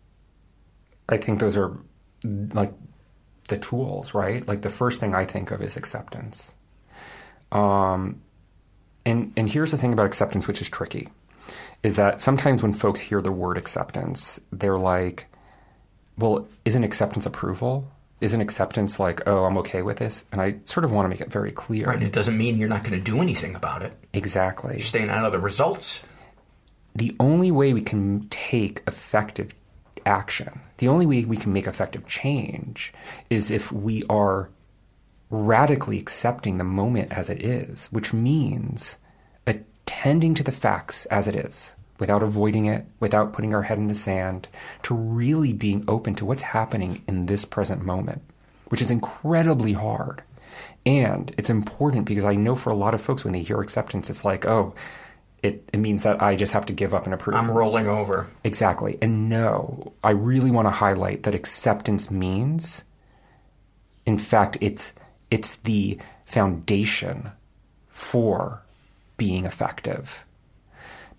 I think those are. Like the tools, right? Like the first thing I think of is acceptance. Um, and and here's the thing about acceptance, which is tricky, is that sometimes when folks hear the word acceptance, they're like, well, isn't acceptance approval? Isn't acceptance like, oh, I'm okay with this? And I sort of want to make it very clear. Right, and it doesn't mean you're not going to do anything about it. Exactly. You're staying out of the results. The only way we can take effective action, the only way we can make effective change is if we are radically accepting the moment as it is, which means attending to the facts as it is, without avoiding it, without putting our head in the sand, to really being open to what's happening in this present moment, which is incredibly hard. And it's important because I know for a lot of folks, when they hear acceptance, it's like, oh, It, it means that I just have to give up and approve. I'm rolling over. Exactly. And no, I really want to highlight that acceptance means, in fact, it's it's the foundation for being effective.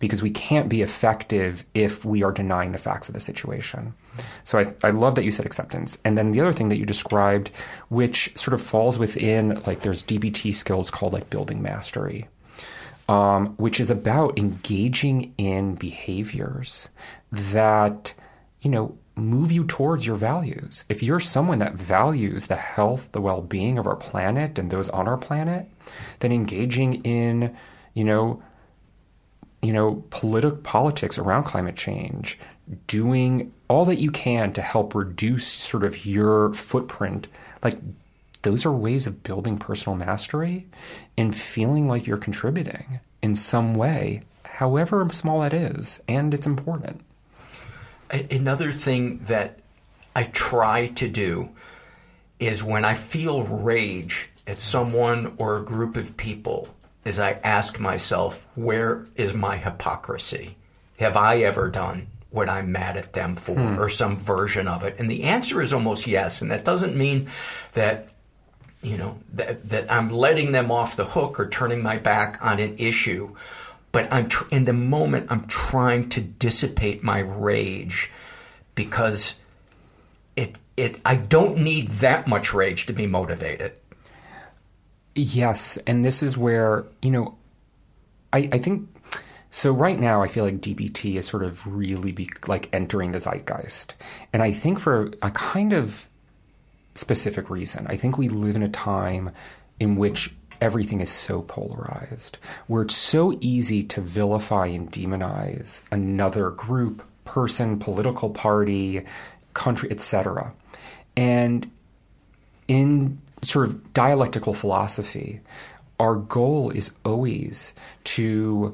because we can't be effective if we are denying the facts of the situation. So I, I love that you said acceptance. And then the other thing that you described, which sort of falls within, like there's D B T skills called like building mastery, um, which is about engaging in behaviors that, you know, move you towards your values. If you're someone that values the health, the well-being of our planet and those on our planet, then engaging in, you know, you know, politi- politics around climate change, doing all that you can to help reduce sort of your footprint, like those are ways of building personal mastery and feeling like you're contributing in some way, however small that is, and it's important. Another thing that I try to do is when I feel rage at someone or a group of people, is I ask myself, where is my hypocrisy? Have I ever done what I'm mad at them for, hmm. or some version of it? And the answer is almost yes. And that doesn't mean that, you know, that, that I'm letting them off the hook or turning my back on an issue. But I'm tr- in the moment, I'm trying to dissipate my rage because it it I don't need that much rage to be motivated. Yes, and this is where, you know, I, I think, so right now I feel like D B T is sort of really be, like entering the zeitgeist. And I think for a kind of specific reason. I think we live in a time in which everything is so polarized, where it's so easy to vilify and demonize another group, person, political party, country, et cetera. And in sort of dialectical philosophy, our goal is always to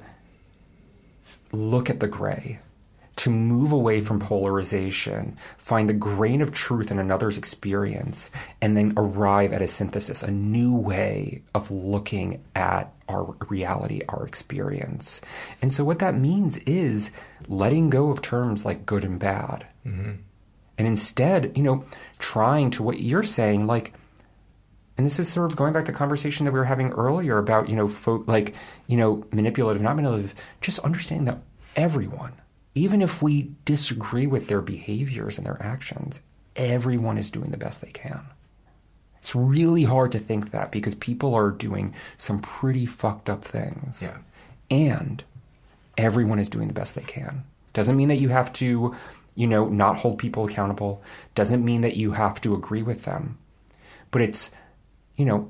look at the gray, to move away from polarization, find the grain of truth in another's experience, and then arrive at a synthesis, a new way of looking at our reality, our experience. And so what that means is letting go of terms like good and bad. Mm-hmm. And instead, you know, trying to what you're saying, like, and this is sort of going back to the conversation that we were having earlier about, you know, fo- like, you know, manipulative, not manipulative, just understanding that everyone, even if we disagree with their behaviors and their actions, everyone is doing the best they can. It's really hard to think that because people are doing some pretty fucked up things. Yeah. And everyone is doing the best they can. Doesn't mean that you have to, you know, not hold people accountable. Doesn't mean that you have to agree with them. But it's, you know,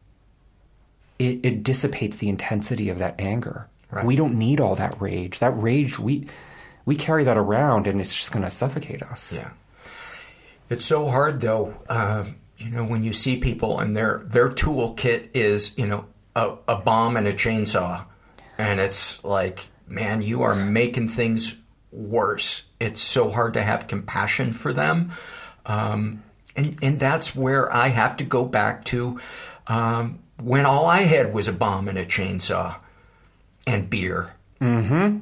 it, it dissipates the intensity of that anger. Right. We don't need all that rage. That rage, we we carry that around, and it's just going to suffocate us. Yeah. It's so hard, though, uh, you know, when you see people and their their toolkit is, you know, a, a bomb and a chainsaw. And it's like, man, you are making things worse. It's so hard to have compassion for them. Um, and, and that's where I have to go back to um, when all I had was a bomb and a chainsaw and beer. Mm-hmm.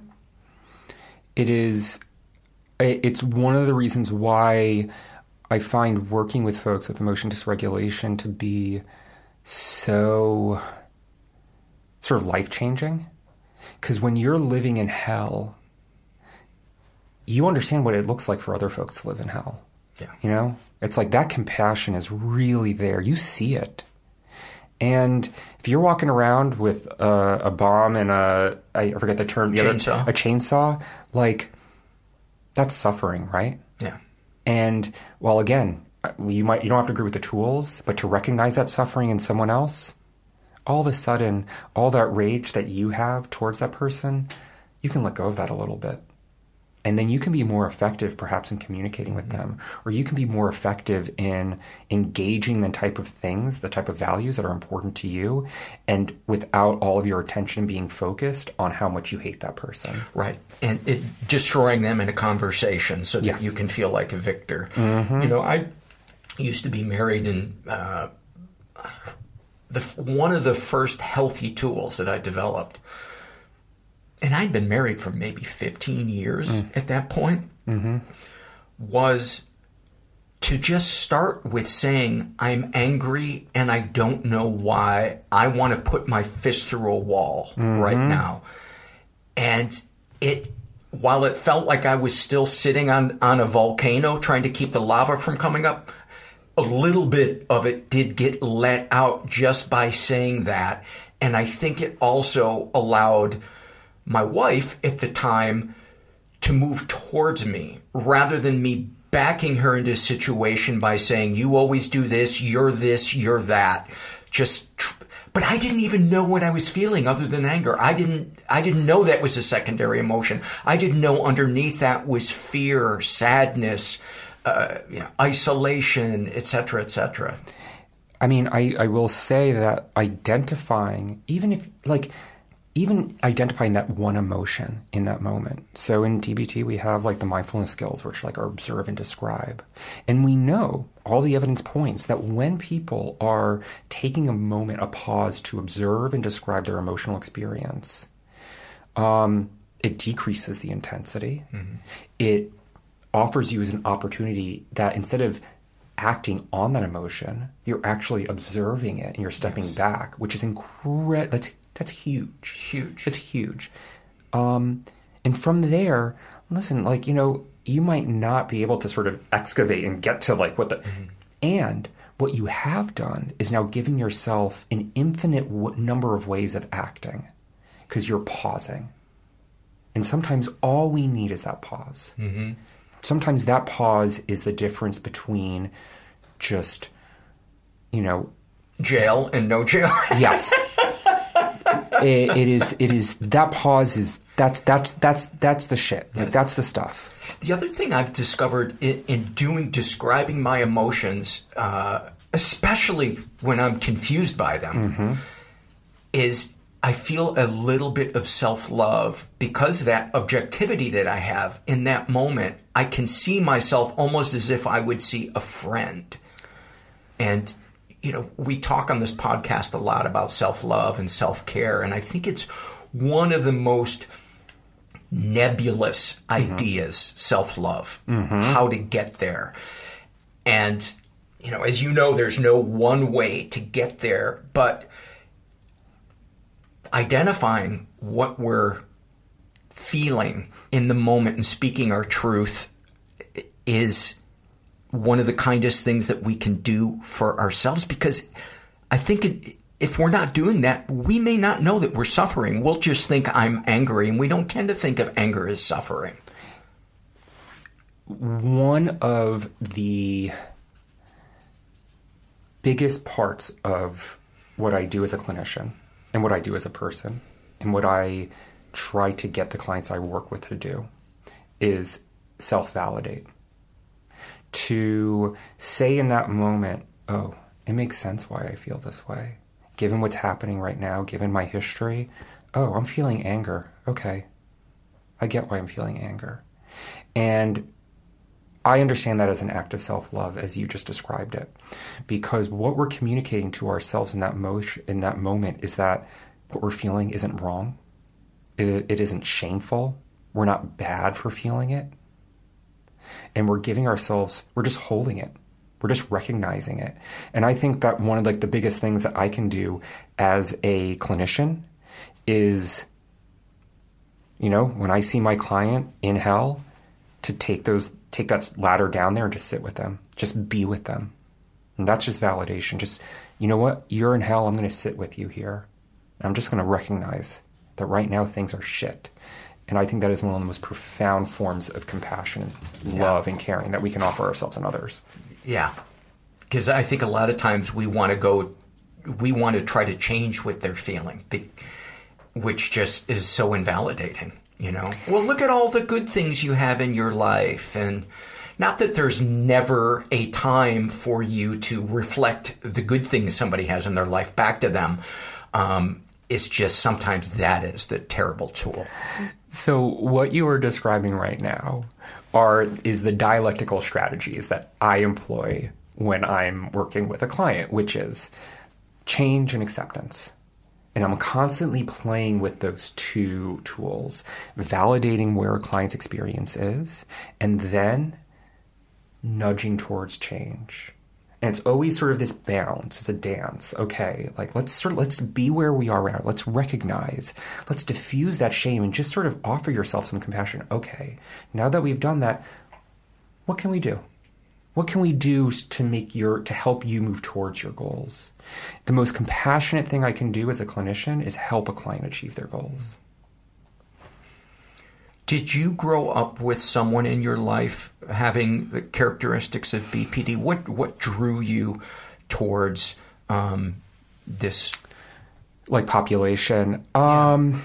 It is, it's one of the reasons why I find working with folks with emotion dysregulation to be so sort of life-changing. Because when you're living in hell, you understand what it looks like for other folks to live in hell. Yeah. You know? It's like that compassion is really there. You see it. And if you're walking around with a, a bomb and a, I forget the term, the chainsaw. Other, a chainsaw, like, that's suffering, right? Yeah. And, well, again, you might you don't have to agree with the tools, but to recognize that suffering in someone else, all of a sudden, all that rage that you have towards that person, you can let go of that a little bit. And then you can be more effective, perhaps, in communicating with them. Or you can be more effective in engaging the type of things, the type of values that are important to you, and without all of your attention being focused on how much you hate that person. Right. And it, destroying them in a conversation so that yes. you can feel like a victor. Mm-hmm. You know, I used to be married, and uh, the one of the first healthy tools that I developed, and I'd been married for maybe fifteen years mm. at that point, mm-hmm. was to just start with saying, I'm angry and I don't know why. I want to put my fist through a wall mm-hmm. right now. And it, while it felt like I was still sitting on, on a volcano trying to keep the lava from coming up, a little bit of it did get let out just by saying that. And I think it also allowed my wife at the time to move towards me rather than me backing her into a situation by saying, you always do this, you're this, you're that. Just, but I didn't even know what I was feeling other than anger. I didn't, I didn't know that was a secondary emotion. I didn't know underneath that was fear, sadness, uh, you know, isolation, et cetera, et cetera. I mean, I, I will say that identifying, even if, like, even identifying that one emotion in that moment. So in D B T, we have like the mindfulness skills, which like are observe and describe. And we know, all the evidence points that when people are taking a moment, a pause to observe and describe their emotional experience, um, it decreases the intensity. Mm-hmm. It offers you as an opportunity that instead of acting on that emotion, you're actually observing it and you're stepping yes. back, which is incredible. That's That's huge. Huge. That's huge. Um, and from there, listen, like, you know, you might not be able to sort of excavate and get to like what the, mm-hmm. and what you have done is now giving yourself an infinite w- number of ways of acting because you're pausing. And sometimes all we need is that pause. Mm-hmm. Sometimes that pause is the difference between just, you know, jail and no jail. Yes. It, it is. It is. That pause is. That's. That's. That's. That's the shit. Like, yes. That's the stuff. The other thing I've discovered in, in doing describing my emotions, uh, especially when I'm confused by them, mm-hmm. is I feel a little bit of self-love because of that objectivity that I have in that moment. I can see myself almost as if I would see a friend, and. You know, we talk on this podcast a lot about self-love and self-care, and I think it's one of the most nebulous mm-hmm. ideas, self-love, mm-hmm. how to get there. And, you know, as you know, there's no one way to get there, but identifying what we're feeling in the moment and speaking our truth is one of the kindest things that we can do for ourselves, because I think it, if we're not doing that, we may not know that we're suffering. We'll just think I'm angry, and we don't tend to think of anger as suffering. One of the biggest parts of what I do as a clinician and what I do as a person and what I try to get the clients I work with to do is self-validate. To say in that moment, oh, it makes sense why I feel this way. Given what's happening right now, given my history, oh, I'm feeling anger. Okay, I get why I'm feeling anger. And I understand that as an act of self-love, as you just described it. Because what we're communicating to ourselves in that, mo- in that moment is that what we're feeling isn't wrong. It isn't shameful. We're not bad for feeling it. And we're giving ourselves, we're just holding it. We're just recognizing it. And I think that one of like the biggest things that I can do as a clinician is, you know, when I see my client in hell, to take those, take that ladder down there and just sit with them, just be with them. And that's just validation. Just, you know what? You're in hell. I'm going to sit with you here. And I'm just going to recognize that right now things are shit. And I think that is one of the most profound forms of compassion, love, yeah. and caring that we can offer ourselves and others. Yeah. Because I think a lot of times we want to go, we want to try to change what they're feeling, which just is so invalidating, you know? Well, look at all the good things you have in your life. And not that there's never a time for you to reflect the good things somebody has in their life back to them. Um, it's just sometimes that is the terrible tool. So what you are describing right now are is the dialectical strategies that I employ when I'm working with a client, which is change and acceptance. And I'm constantly playing with those two tools, validating where a client's experience is, and then nudging towards change. And it's always sort of this balance. It's a dance. Okay, like let's sort of, let's be where we are now. Let's recognize, let's diffuse that shame and just sort of offer yourself some compassion. Okay, now that we've done that, what can we do? What can we do to make your, to help you move towards your goals? The most compassionate thing I can do as a clinician is help a client achieve their goals. Did you grow up with someone in your life having the characteristics of B P D? What what drew you towards um, this, like population? Um,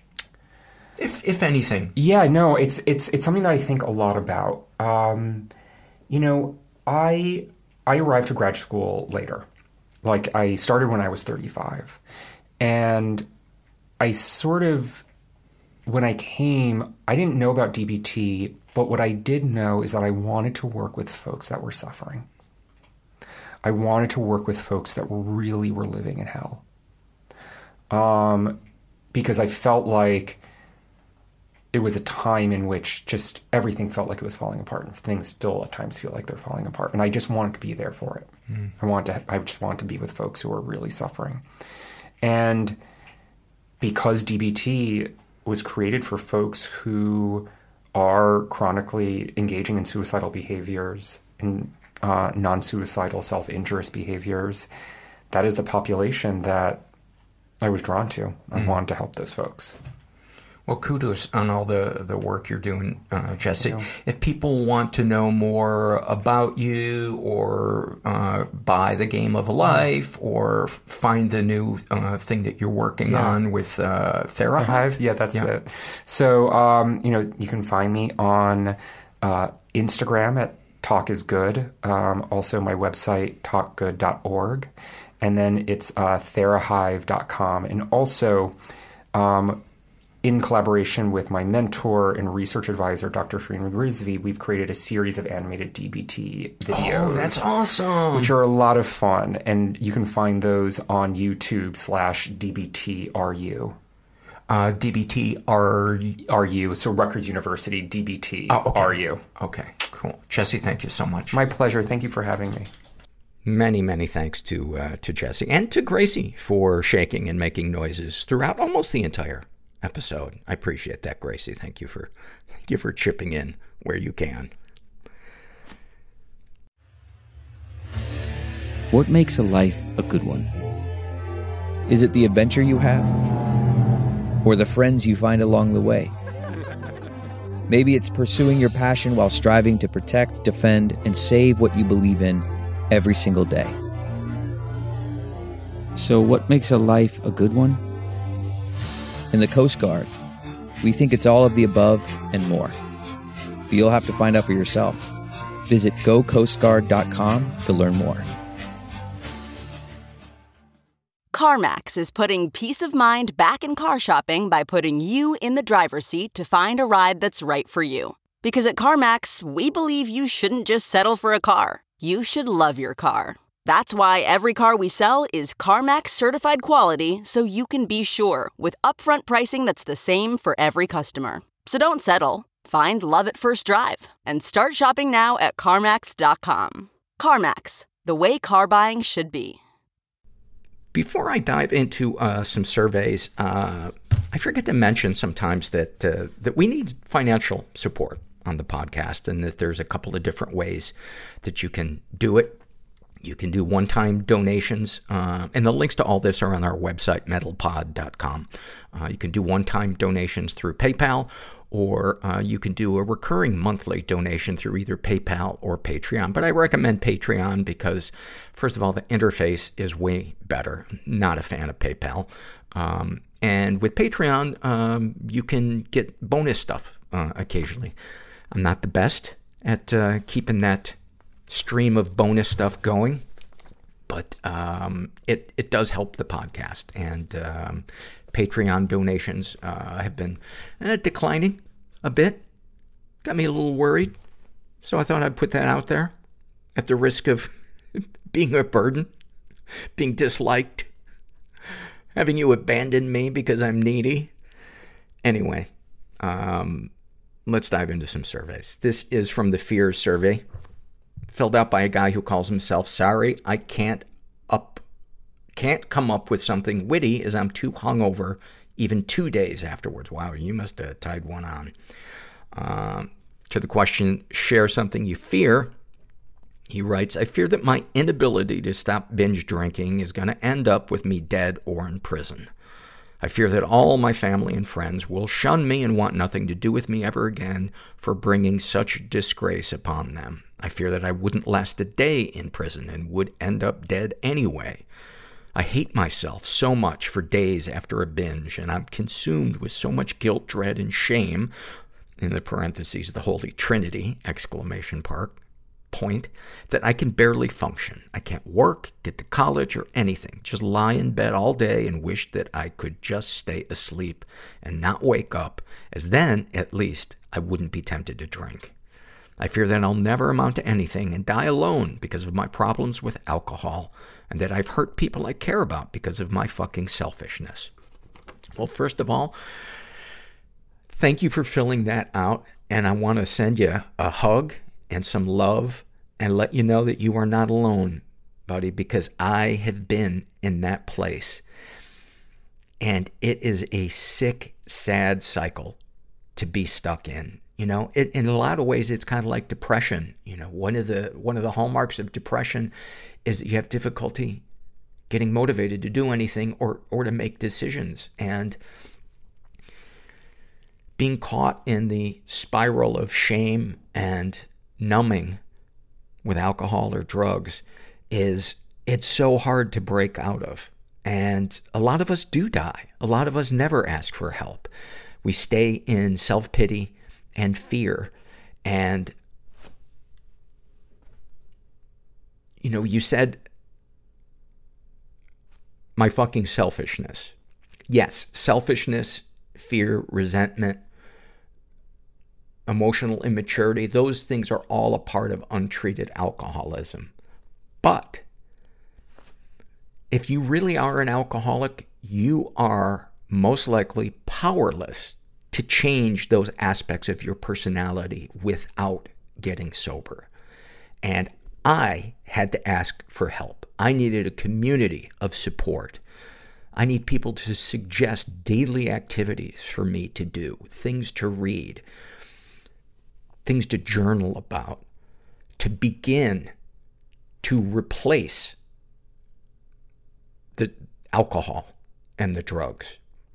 if if anything, yeah, no, it's it's it's something that I think a lot about. Um, you know, I I arrived to grad school later. Like I started when I was thirty-five, and I sort of. When I came, I didn't know about D B T, but what I did know is that I wanted to work with folks that were suffering. I wanted to work with folks that really were living in hell. Um, because I felt like it was a time in which just everything felt like it was falling apart, and things still at times feel like they're falling apart. And I just wanted to be there for it. Mm. I wanted to, I just wanted to be with folks who are really suffering. And because D B T was created for folks who are chronically engaging in suicidal behaviors, in uh, non-suicidal self-injurious behaviors, that is the population that I was drawn to. I mm. wanted to help those folks. Well, kudos on all the, the work you're doing, uh, Jesse. If people want to know more about you or uh, buy the Game of a Life or find the new uh, thing that you're working yeah. on with uh, TheraHive. Yeah, that's yeah. it. So, um, you know, you can find me on uh, Instagram at Talk is Good. Um, also, my website, talk good dot org. And then it's uh, therahive dot com. And also... Um, in collaboration with my mentor and research advisor, Doctor Shreen Rizvi, we've created a series of animated D B T videos. Oh, that's awesome. Which are a lot of fun. And you can find those on YouTube slash D B T R U. Uh, D B T R U. So Rutgers University, D B T oh, okay. R U. Okay, cool. Jesse, thank you so much. My pleasure. Thank you for having me. Many, many thanks to uh, to Jesse and to Gracie for shaking and making noises throughout almost the entire episode. I appreciate that, Gracie. Thank you for thank you for chipping in where you can. What makes a life a good one? Is it the adventure you have? Or the friends you find along the way? Maybe it's pursuing your passion while striving to protect, defend, and save what you believe in every single day. So what makes a life a good one? In the Coast Guard, we think it's all of the above and more. But you'll have to find out for yourself. Visit go coast guard dot com to learn more. CarMax is putting peace of mind back in car shopping by putting you in the driver's seat to find a ride that's right for you. Because at CarMax, we believe you shouldn't just settle for a car. You should love your car. That's why every car we sell is CarMax certified quality, so you can be sure with upfront pricing that's the same for every customer. So don't settle. Find love at first drive and start shopping now at CarMax dot com. CarMax, the way car buying should be. Before I dive into uh, some surveys, uh, I forget to mention sometimes that uh, that we need financial support on the podcast, and that there's a couple of different ways that you can do it. You can do one-time donations, uh, and the links to all this are on our website, metal pod dot com. Uh, you can do one-time donations through PayPal, or uh, you can do a recurring monthly donation through either PayPal or Patreon. But I recommend Patreon because, first of all, the interface is way better. Not a fan of PayPal. Um, and with Patreon, um, you can get bonus stuff uh, occasionally. I'm not the best at uh, keeping that stream of bonus stuff going, but um, it it does help the podcast. And um, Patreon donations uh, have been uh, declining a bit. Got me a little worried, so I thought I'd put that out there at the risk of being a burden, being disliked, having you abandon me because I'm needy. Anyway, um, let's dive into some surveys. This is from the Fears survey. filled out by a guy who calls himself Sorry, I can't up, can't come up with something witty as I'm too hungover even two days afterwards. Wow, you must have tied one on. Um, to the question, share something you fear, he writes, I fear that my inability to stop binge drinking is going to end up with me dead or in prison. I fear that all my family and friends will shun me and want nothing to do with me ever again for bringing such disgrace upon them. I fear that I wouldn't last a day in prison and would end up dead anyway. I hate myself so much for days after a binge, and I'm consumed with so much guilt, dread, and shame, in the parentheses, the Holy Trinity, exclamation mark, point, that I can barely function. I can't work, get to college, or anything. Just lie in bed all day and wish that I could just stay asleep and not wake up, as then, at least, I wouldn't be tempted to drink. I fear that I'll never amount to anything and die alone because of my problems with alcohol, and that I've hurt people I care about because of my fucking selfishness. Well, first of all, thank you for filling that out, and I want to send you a hug and some love and let you know that you are not alone, buddy, because I have been in that place. And it is a sick, sad cycle to be stuck in. You know, it, in a lot of ways, it's kind of like depression. You know, one of the, one of the hallmarks of depression is that you have difficulty getting motivated to do anything or, or to make decisions. And being caught in the spiral of shame and numbing with alcohol or drugs is, it's so hard to break out of. And a lot of us do die. A lot of us never ask for help. We stay in self-pity and fear. And, you know, you said, my fucking selfishness. Yes, selfishness, fear, resentment, emotional immaturity, those things are all a part of untreated alcoholism. But if you really are an alcoholic, you are most likely powerless to change those aspects of your personality without getting sober. And I had to ask for help. I needed a community of support. I need people to suggest daily activities for me to do, things to read, things to journal about, to begin to replace the alcohol and the drugs,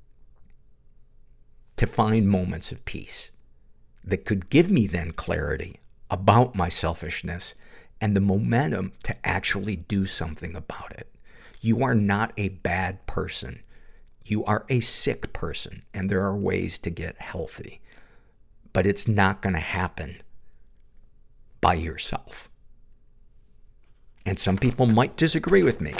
to find moments of peace that could give me then clarity about my selfishness and the momentum to actually do something about it. You are not a bad person. You are a sick person, and there are ways to get healthy. But it's not going to happen by yourself. And some people might disagree with me.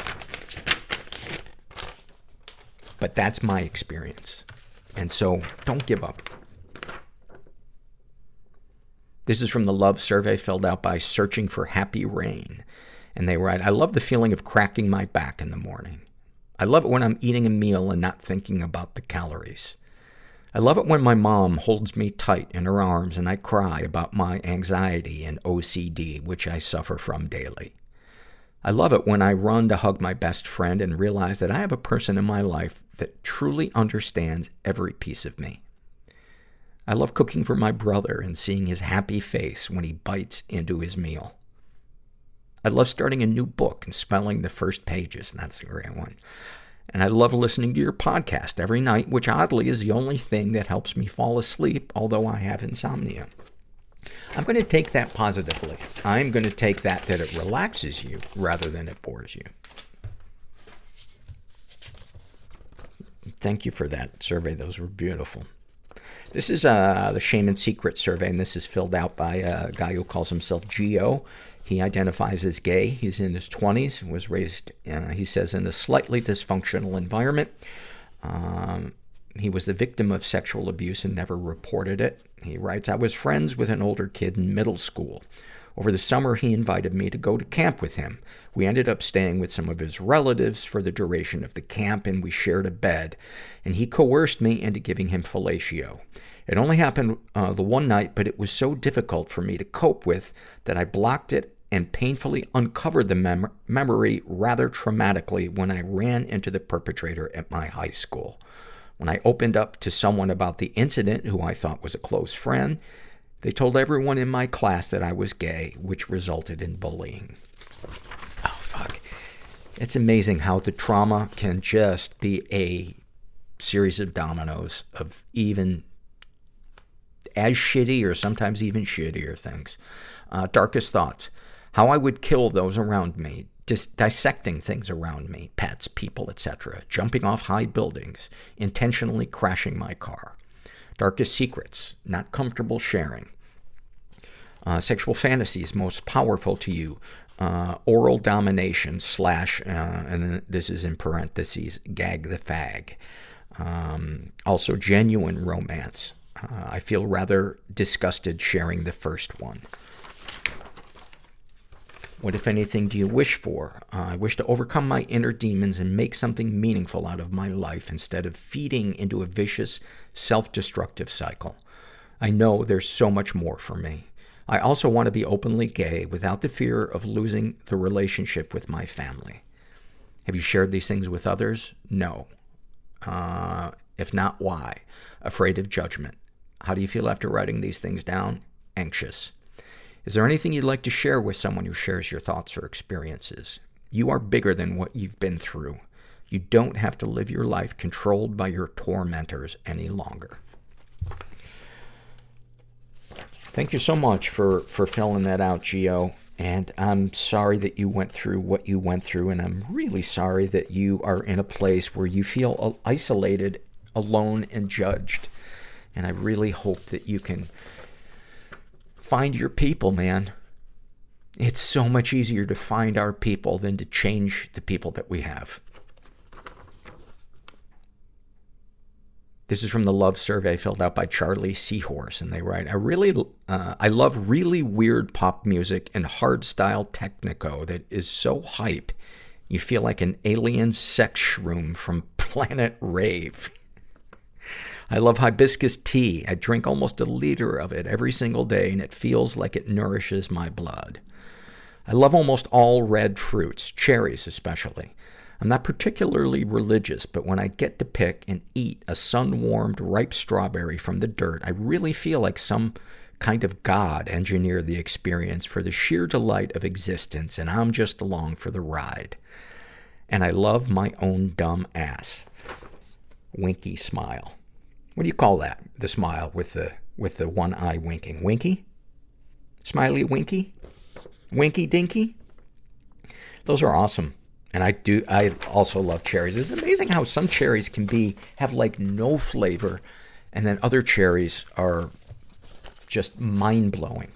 But that's my experience. And so, don't give up. This is from the Love Survey filled out by Searching for Happy Rain. And they write, I love the feeling of cracking my back in the morning. I love it when I'm eating a meal and not thinking about the calories. I love it when my mom holds me tight in her arms and I cry about my anxiety and O C D, which I suffer from daily. I love it when I run to hug my best friend and realize that I have a person in my life that truly understands every piece of me. I love cooking for my brother and seeing his happy face when he bites into his meal. I love starting a new book and spelling the first pages. That's a great one. And I love listening to your podcast every night, which oddly is the only thing that helps me fall asleep, although I have insomnia. I'm going to take that positively. I'm going to take that that it relaxes you rather than it bores you. Thank you for that survey. Those were beautiful. This is uh, the Shame and Secret survey, and this is filled out by a guy who calls himself Geo. He identifies as gay. He's in his twenties, was raised, uh, he says, in a slightly dysfunctional environment. Um, he was the victim of sexual abuse and never reported it. He writes, I was friends with an older kid in middle school. Over the summer, he invited me to go to camp with him. We ended up staying with some of his relatives for the duration of the camp, and we shared a bed. And he coerced me into giving him fellatio. It only happened uh, the one night, but it was so difficult for me to cope with that I blocked it and painfully uncovered the mem- memory rather traumatically when I ran into the perpetrator at my high school. When I opened up to someone about the incident, who I thought was a close friend, they told everyone in my class that I was gay, which resulted in bullying. Oh, fuck. It's amazing how the trauma can just be a series of dominoes of even as shitty or sometimes even shittier things. Uh, darkest thoughts. How I would kill those around me. Just dissecting things around me. Pets, people, et cetera. Jumping off high buildings. Intentionally crashing my car. Darkest secrets. Not comfortable sharing. Uh, sexual fantasies most powerful to you. Uh, oral domination slash, uh, and this is in parentheses, gag the fag. Um, also genuine romance. Uh, I feel rather disgusted sharing the first one. What, if anything, do you wish for? Uh, I wish to overcome my inner demons and make something meaningful out of my life instead of feeding into a vicious, self-destructive cycle. I know there's so much more for me. I also want to be openly gay without the fear of losing the relationship with my family. Have you shared these things with others? No. Uh, if not, why? Afraid of judgment. How do you feel after writing these things down? Anxious. Is there anything you'd like to share with someone who shares your thoughts or experiences? You are bigger than what you've been through. You don't have to live your life controlled by your tormentors any longer. Thank you so much for, for filling that out, Gio. And I'm sorry that you went through what you went through, and I'm really sorry that you are in a place where you feel isolated, alone, and judged. And I really hope that you can find your people, man. It's so much easier to find our people than to change the people that we have. This is from the love survey filled out by Charlie Seahorse, and they write, I really, uh, I love really weird pop music and hard-style technico that is so hype, you feel like an alien sex shroom from Planet Rave. I love hibiscus tea. I drink almost a liter of it every single day, and it feels like it nourishes my blood. I love almost all red fruits, cherries especially. I'm not particularly religious, but when I get to pick and eat a sun-warmed, ripe strawberry from the dirt, I really feel like some kind of God engineered the experience for the sheer delight of existence, and I'm just along for the ride. And I love my own dumb ass. Winky smile. What do you call that? The smile with the with the one eye winking. Winky? Smiley winky? Winky dinky? Those are awesome. And I do, I also love cherries. It's amazing how some cherries can be, have like no flavor, and then other cherries are just mind-blowing.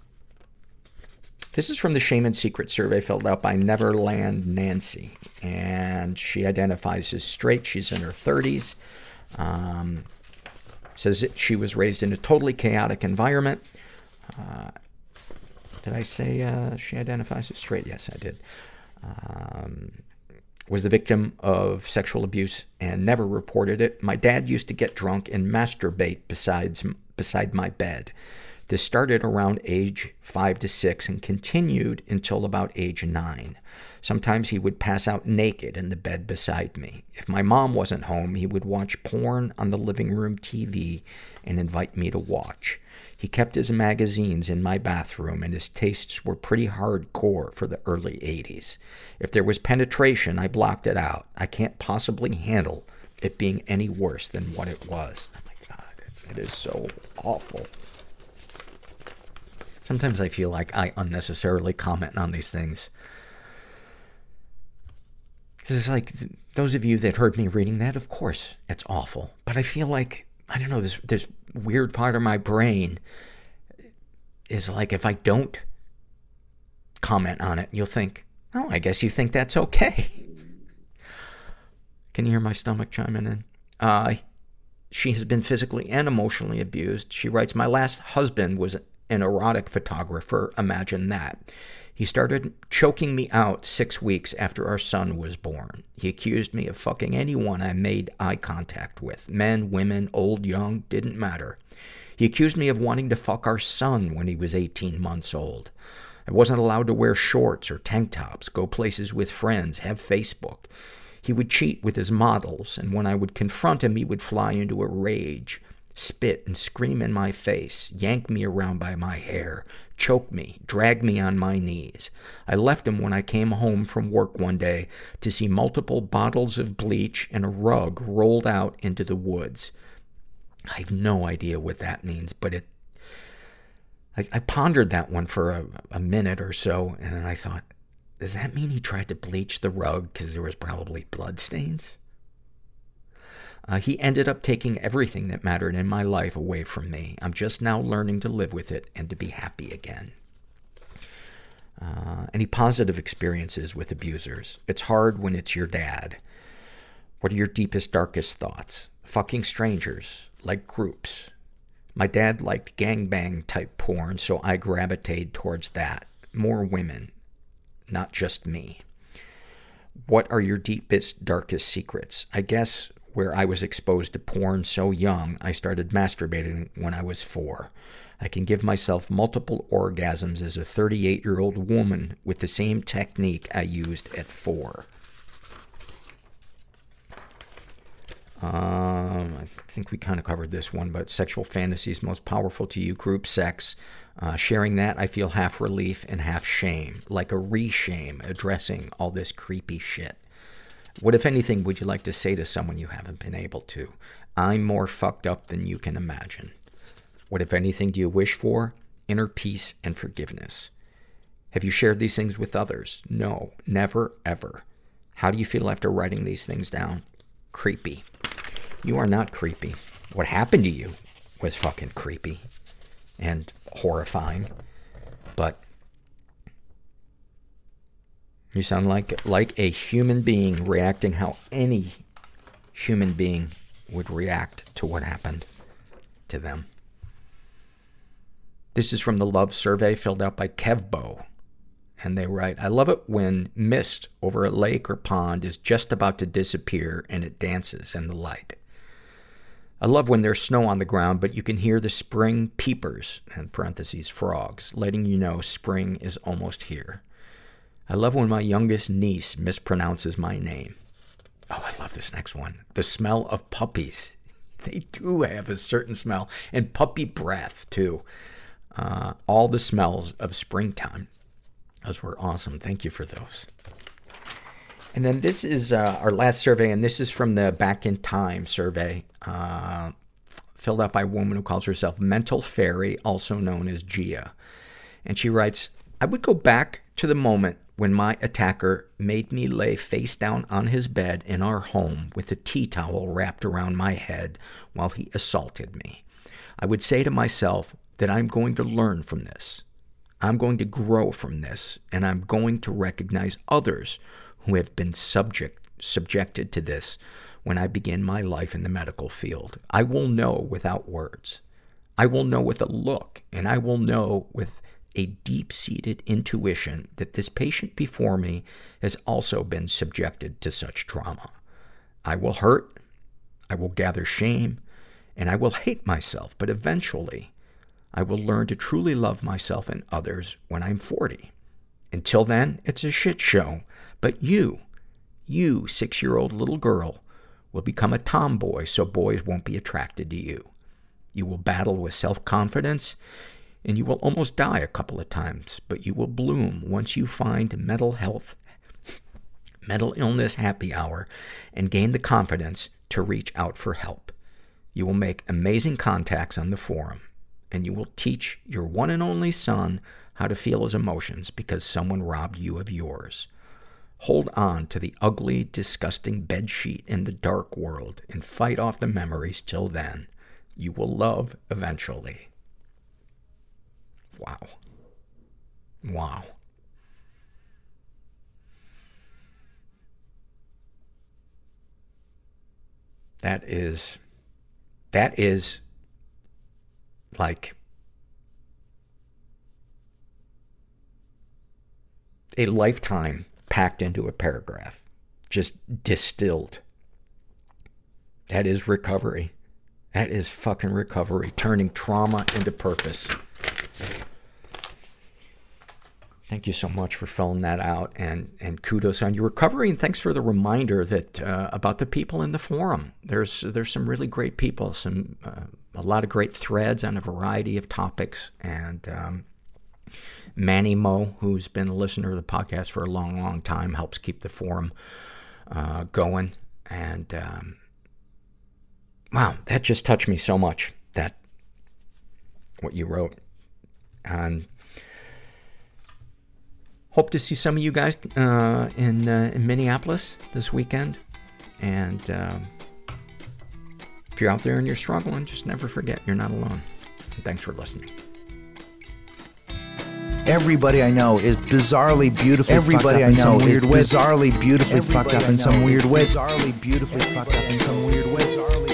This is from the Shame and Secret survey filled out by Neverland Nancy. And she identifies as straight. She's in her thirties. Um, says that she was raised in a totally chaotic environment. Uh, did I say uh, she identifies as straight? Yes, I did. Um, was the victim of sexual abuse and never reported it. My dad used to get drunk and masturbate besides, beside my bed. This started around age five to six and continued until about age nine. Sometimes he would pass out naked in the bed beside me. If my mom wasn't home, he would watch porn on the living room T V and invite me to watch. He kept his magazines in my bathroom, and his tastes were pretty hardcore for the early eighties. If there was penetration, I blocked it out. I can't possibly handle it being any worse than what it was. Oh my God, it is so awful. Sometimes I feel like I unnecessarily comment on these things. Because it's like, those of you that heard me reading that, of course, it's awful. But I feel like, I don't know, this, this weird part of my brain is like, if I don't comment on it, you'll think, oh, I guess you think that's okay. Can you hear my stomach chiming in? Uh, she has been physically and emotionally abused. She writes, my last husband was an erotic photographer. Imagine that. He started choking me out six weeks after our son was born. He accused me of fucking anyone I made eye contact with. Men, women, old, young, didn't matter. He accused me of wanting to fuck our son when he was eighteen months old. I wasn't allowed to wear shorts or tank tops, go places with friends, have Facebook. He would cheat with his models, and when I would confront him, he would fly into a rage, spit and scream in my face, yank me around by my hair, choke me, drag me on my knees. I left him when I came home from work one day to see multiple bottles of bleach and a rug rolled out into the woods. I have no idea what that means, but it I, I pondered that one for a, a minute or so, and then I thought, does that mean he tried to bleach the rug because there was probably bloodstains? Uh, he ended up taking everything that mattered in my life away from me. I'm just now learning to live with it and to be happy again. Uh, any positive experiences with abusers? It's hard when it's your dad. What are your deepest, darkest thoughts? Fucking strangers, like groups. My dad liked gangbang type porn, so I gravitated towards that. More women, not just me. What are your deepest, darkest secrets? I guess where I was exposed to porn so young, I started masturbating when I was four. I can give myself multiple orgasms as a thirty-eight-year-old woman with the same technique I used at four. Um, I think we kind of covered this one, but sexual fantasies most powerful to you, group sex. Uh, sharing that, I feel half relief and half shame, like a re-shame, addressing all this creepy shit. What, if anything, would you like to say to someone you haven't been able to? I'm more fucked up than you can imagine. What, if anything, do you wish for? Inner peace and forgiveness. Have you shared these things with others? No, never, ever. How do you feel after writing these things down? Creepy. You are not creepy. What happened to you was fucking creepy and horrifying. But you sound like, like a human being reacting how any human being would react to what happened to them. This is from the Love Survey filled out by Kevbo. And they write, I love it when mist over a lake or pond is just about to disappear and it dances in the light. I love when there's snow on the ground, but you can hear the spring peepers, in parentheses, frogs, letting you know spring is almost here. I love when my youngest niece mispronounces my name. Oh, I love this next one. The smell of puppies. They do have a certain smell. And puppy breath, too. Uh, all the smells of springtime. Those were awesome. Thank you for those. And then this is uh, our last survey, and this is from the Back in Time survey, uh, filled out by a woman who calls herself Mental Fairy, also known as Gia. And she writes, I would go back to the moment when my attacker made me lay face down on his bed in our home with a tea towel wrapped around my head while he assaulted me. I would say to myself that I'm going to learn from this. I'm going to grow from this, and I'm going to recognize others who have been subject, subjected to this when I begin my life in the medical field. I will know without words. I will know with a look, and I will know with a deep-seated intuition that this patient before me has also been subjected to such trauma. I will hurt, I will gather shame, and I will hate myself, but eventually I will learn to truly love myself and others when I'm forty. Until then, it's a shit show. But you, you six-year-old little girl, will become a tomboy so boys won't be attracted to you. You will battle with self-confidence, and you will almost die a couple of times, but you will bloom once you find mental health, mental illness happy hour, and gain the confidence to reach out for help. You will make amazing contacts on the forum, and you will teach your one and only son how to feel his emotions because someone robbed you of yours. Hold on to the ugly, disgusting bedsheet in the dark world and fight off the memories till then. You will love eventually. Wow. Wow. That is, that is like a lifetime packed into a paragraph, just distilled. That is recovery. That is fucking recovery, turning trauma into purpose. Thank you so much for filling that out, and, and kudos on your recovery. And thanks for the reminder that, uh, about the people in the forum. There's, there's some really great people, some, uh, a lot of great threads on a variety of topics. And, um, Manny Mo, who's been a listener to the podcast for a long, long time, helps keep the forum, uh, going. And, um, wow, that just touched me so much, that, what you wrote. And, hope to see some of you guys uh, in, uh, in Minneapolis this weekend. And uh, if you're out there and you're struggling, just never forget you're not alone. And thanks for listening. Everybody I know is bizarrely beautifully Everybody fucked up I in some know weird is way. bizarrely beautifully Everybody fucked up I in some know weird is way. Bizarrely beautifully fucked up in some weird way.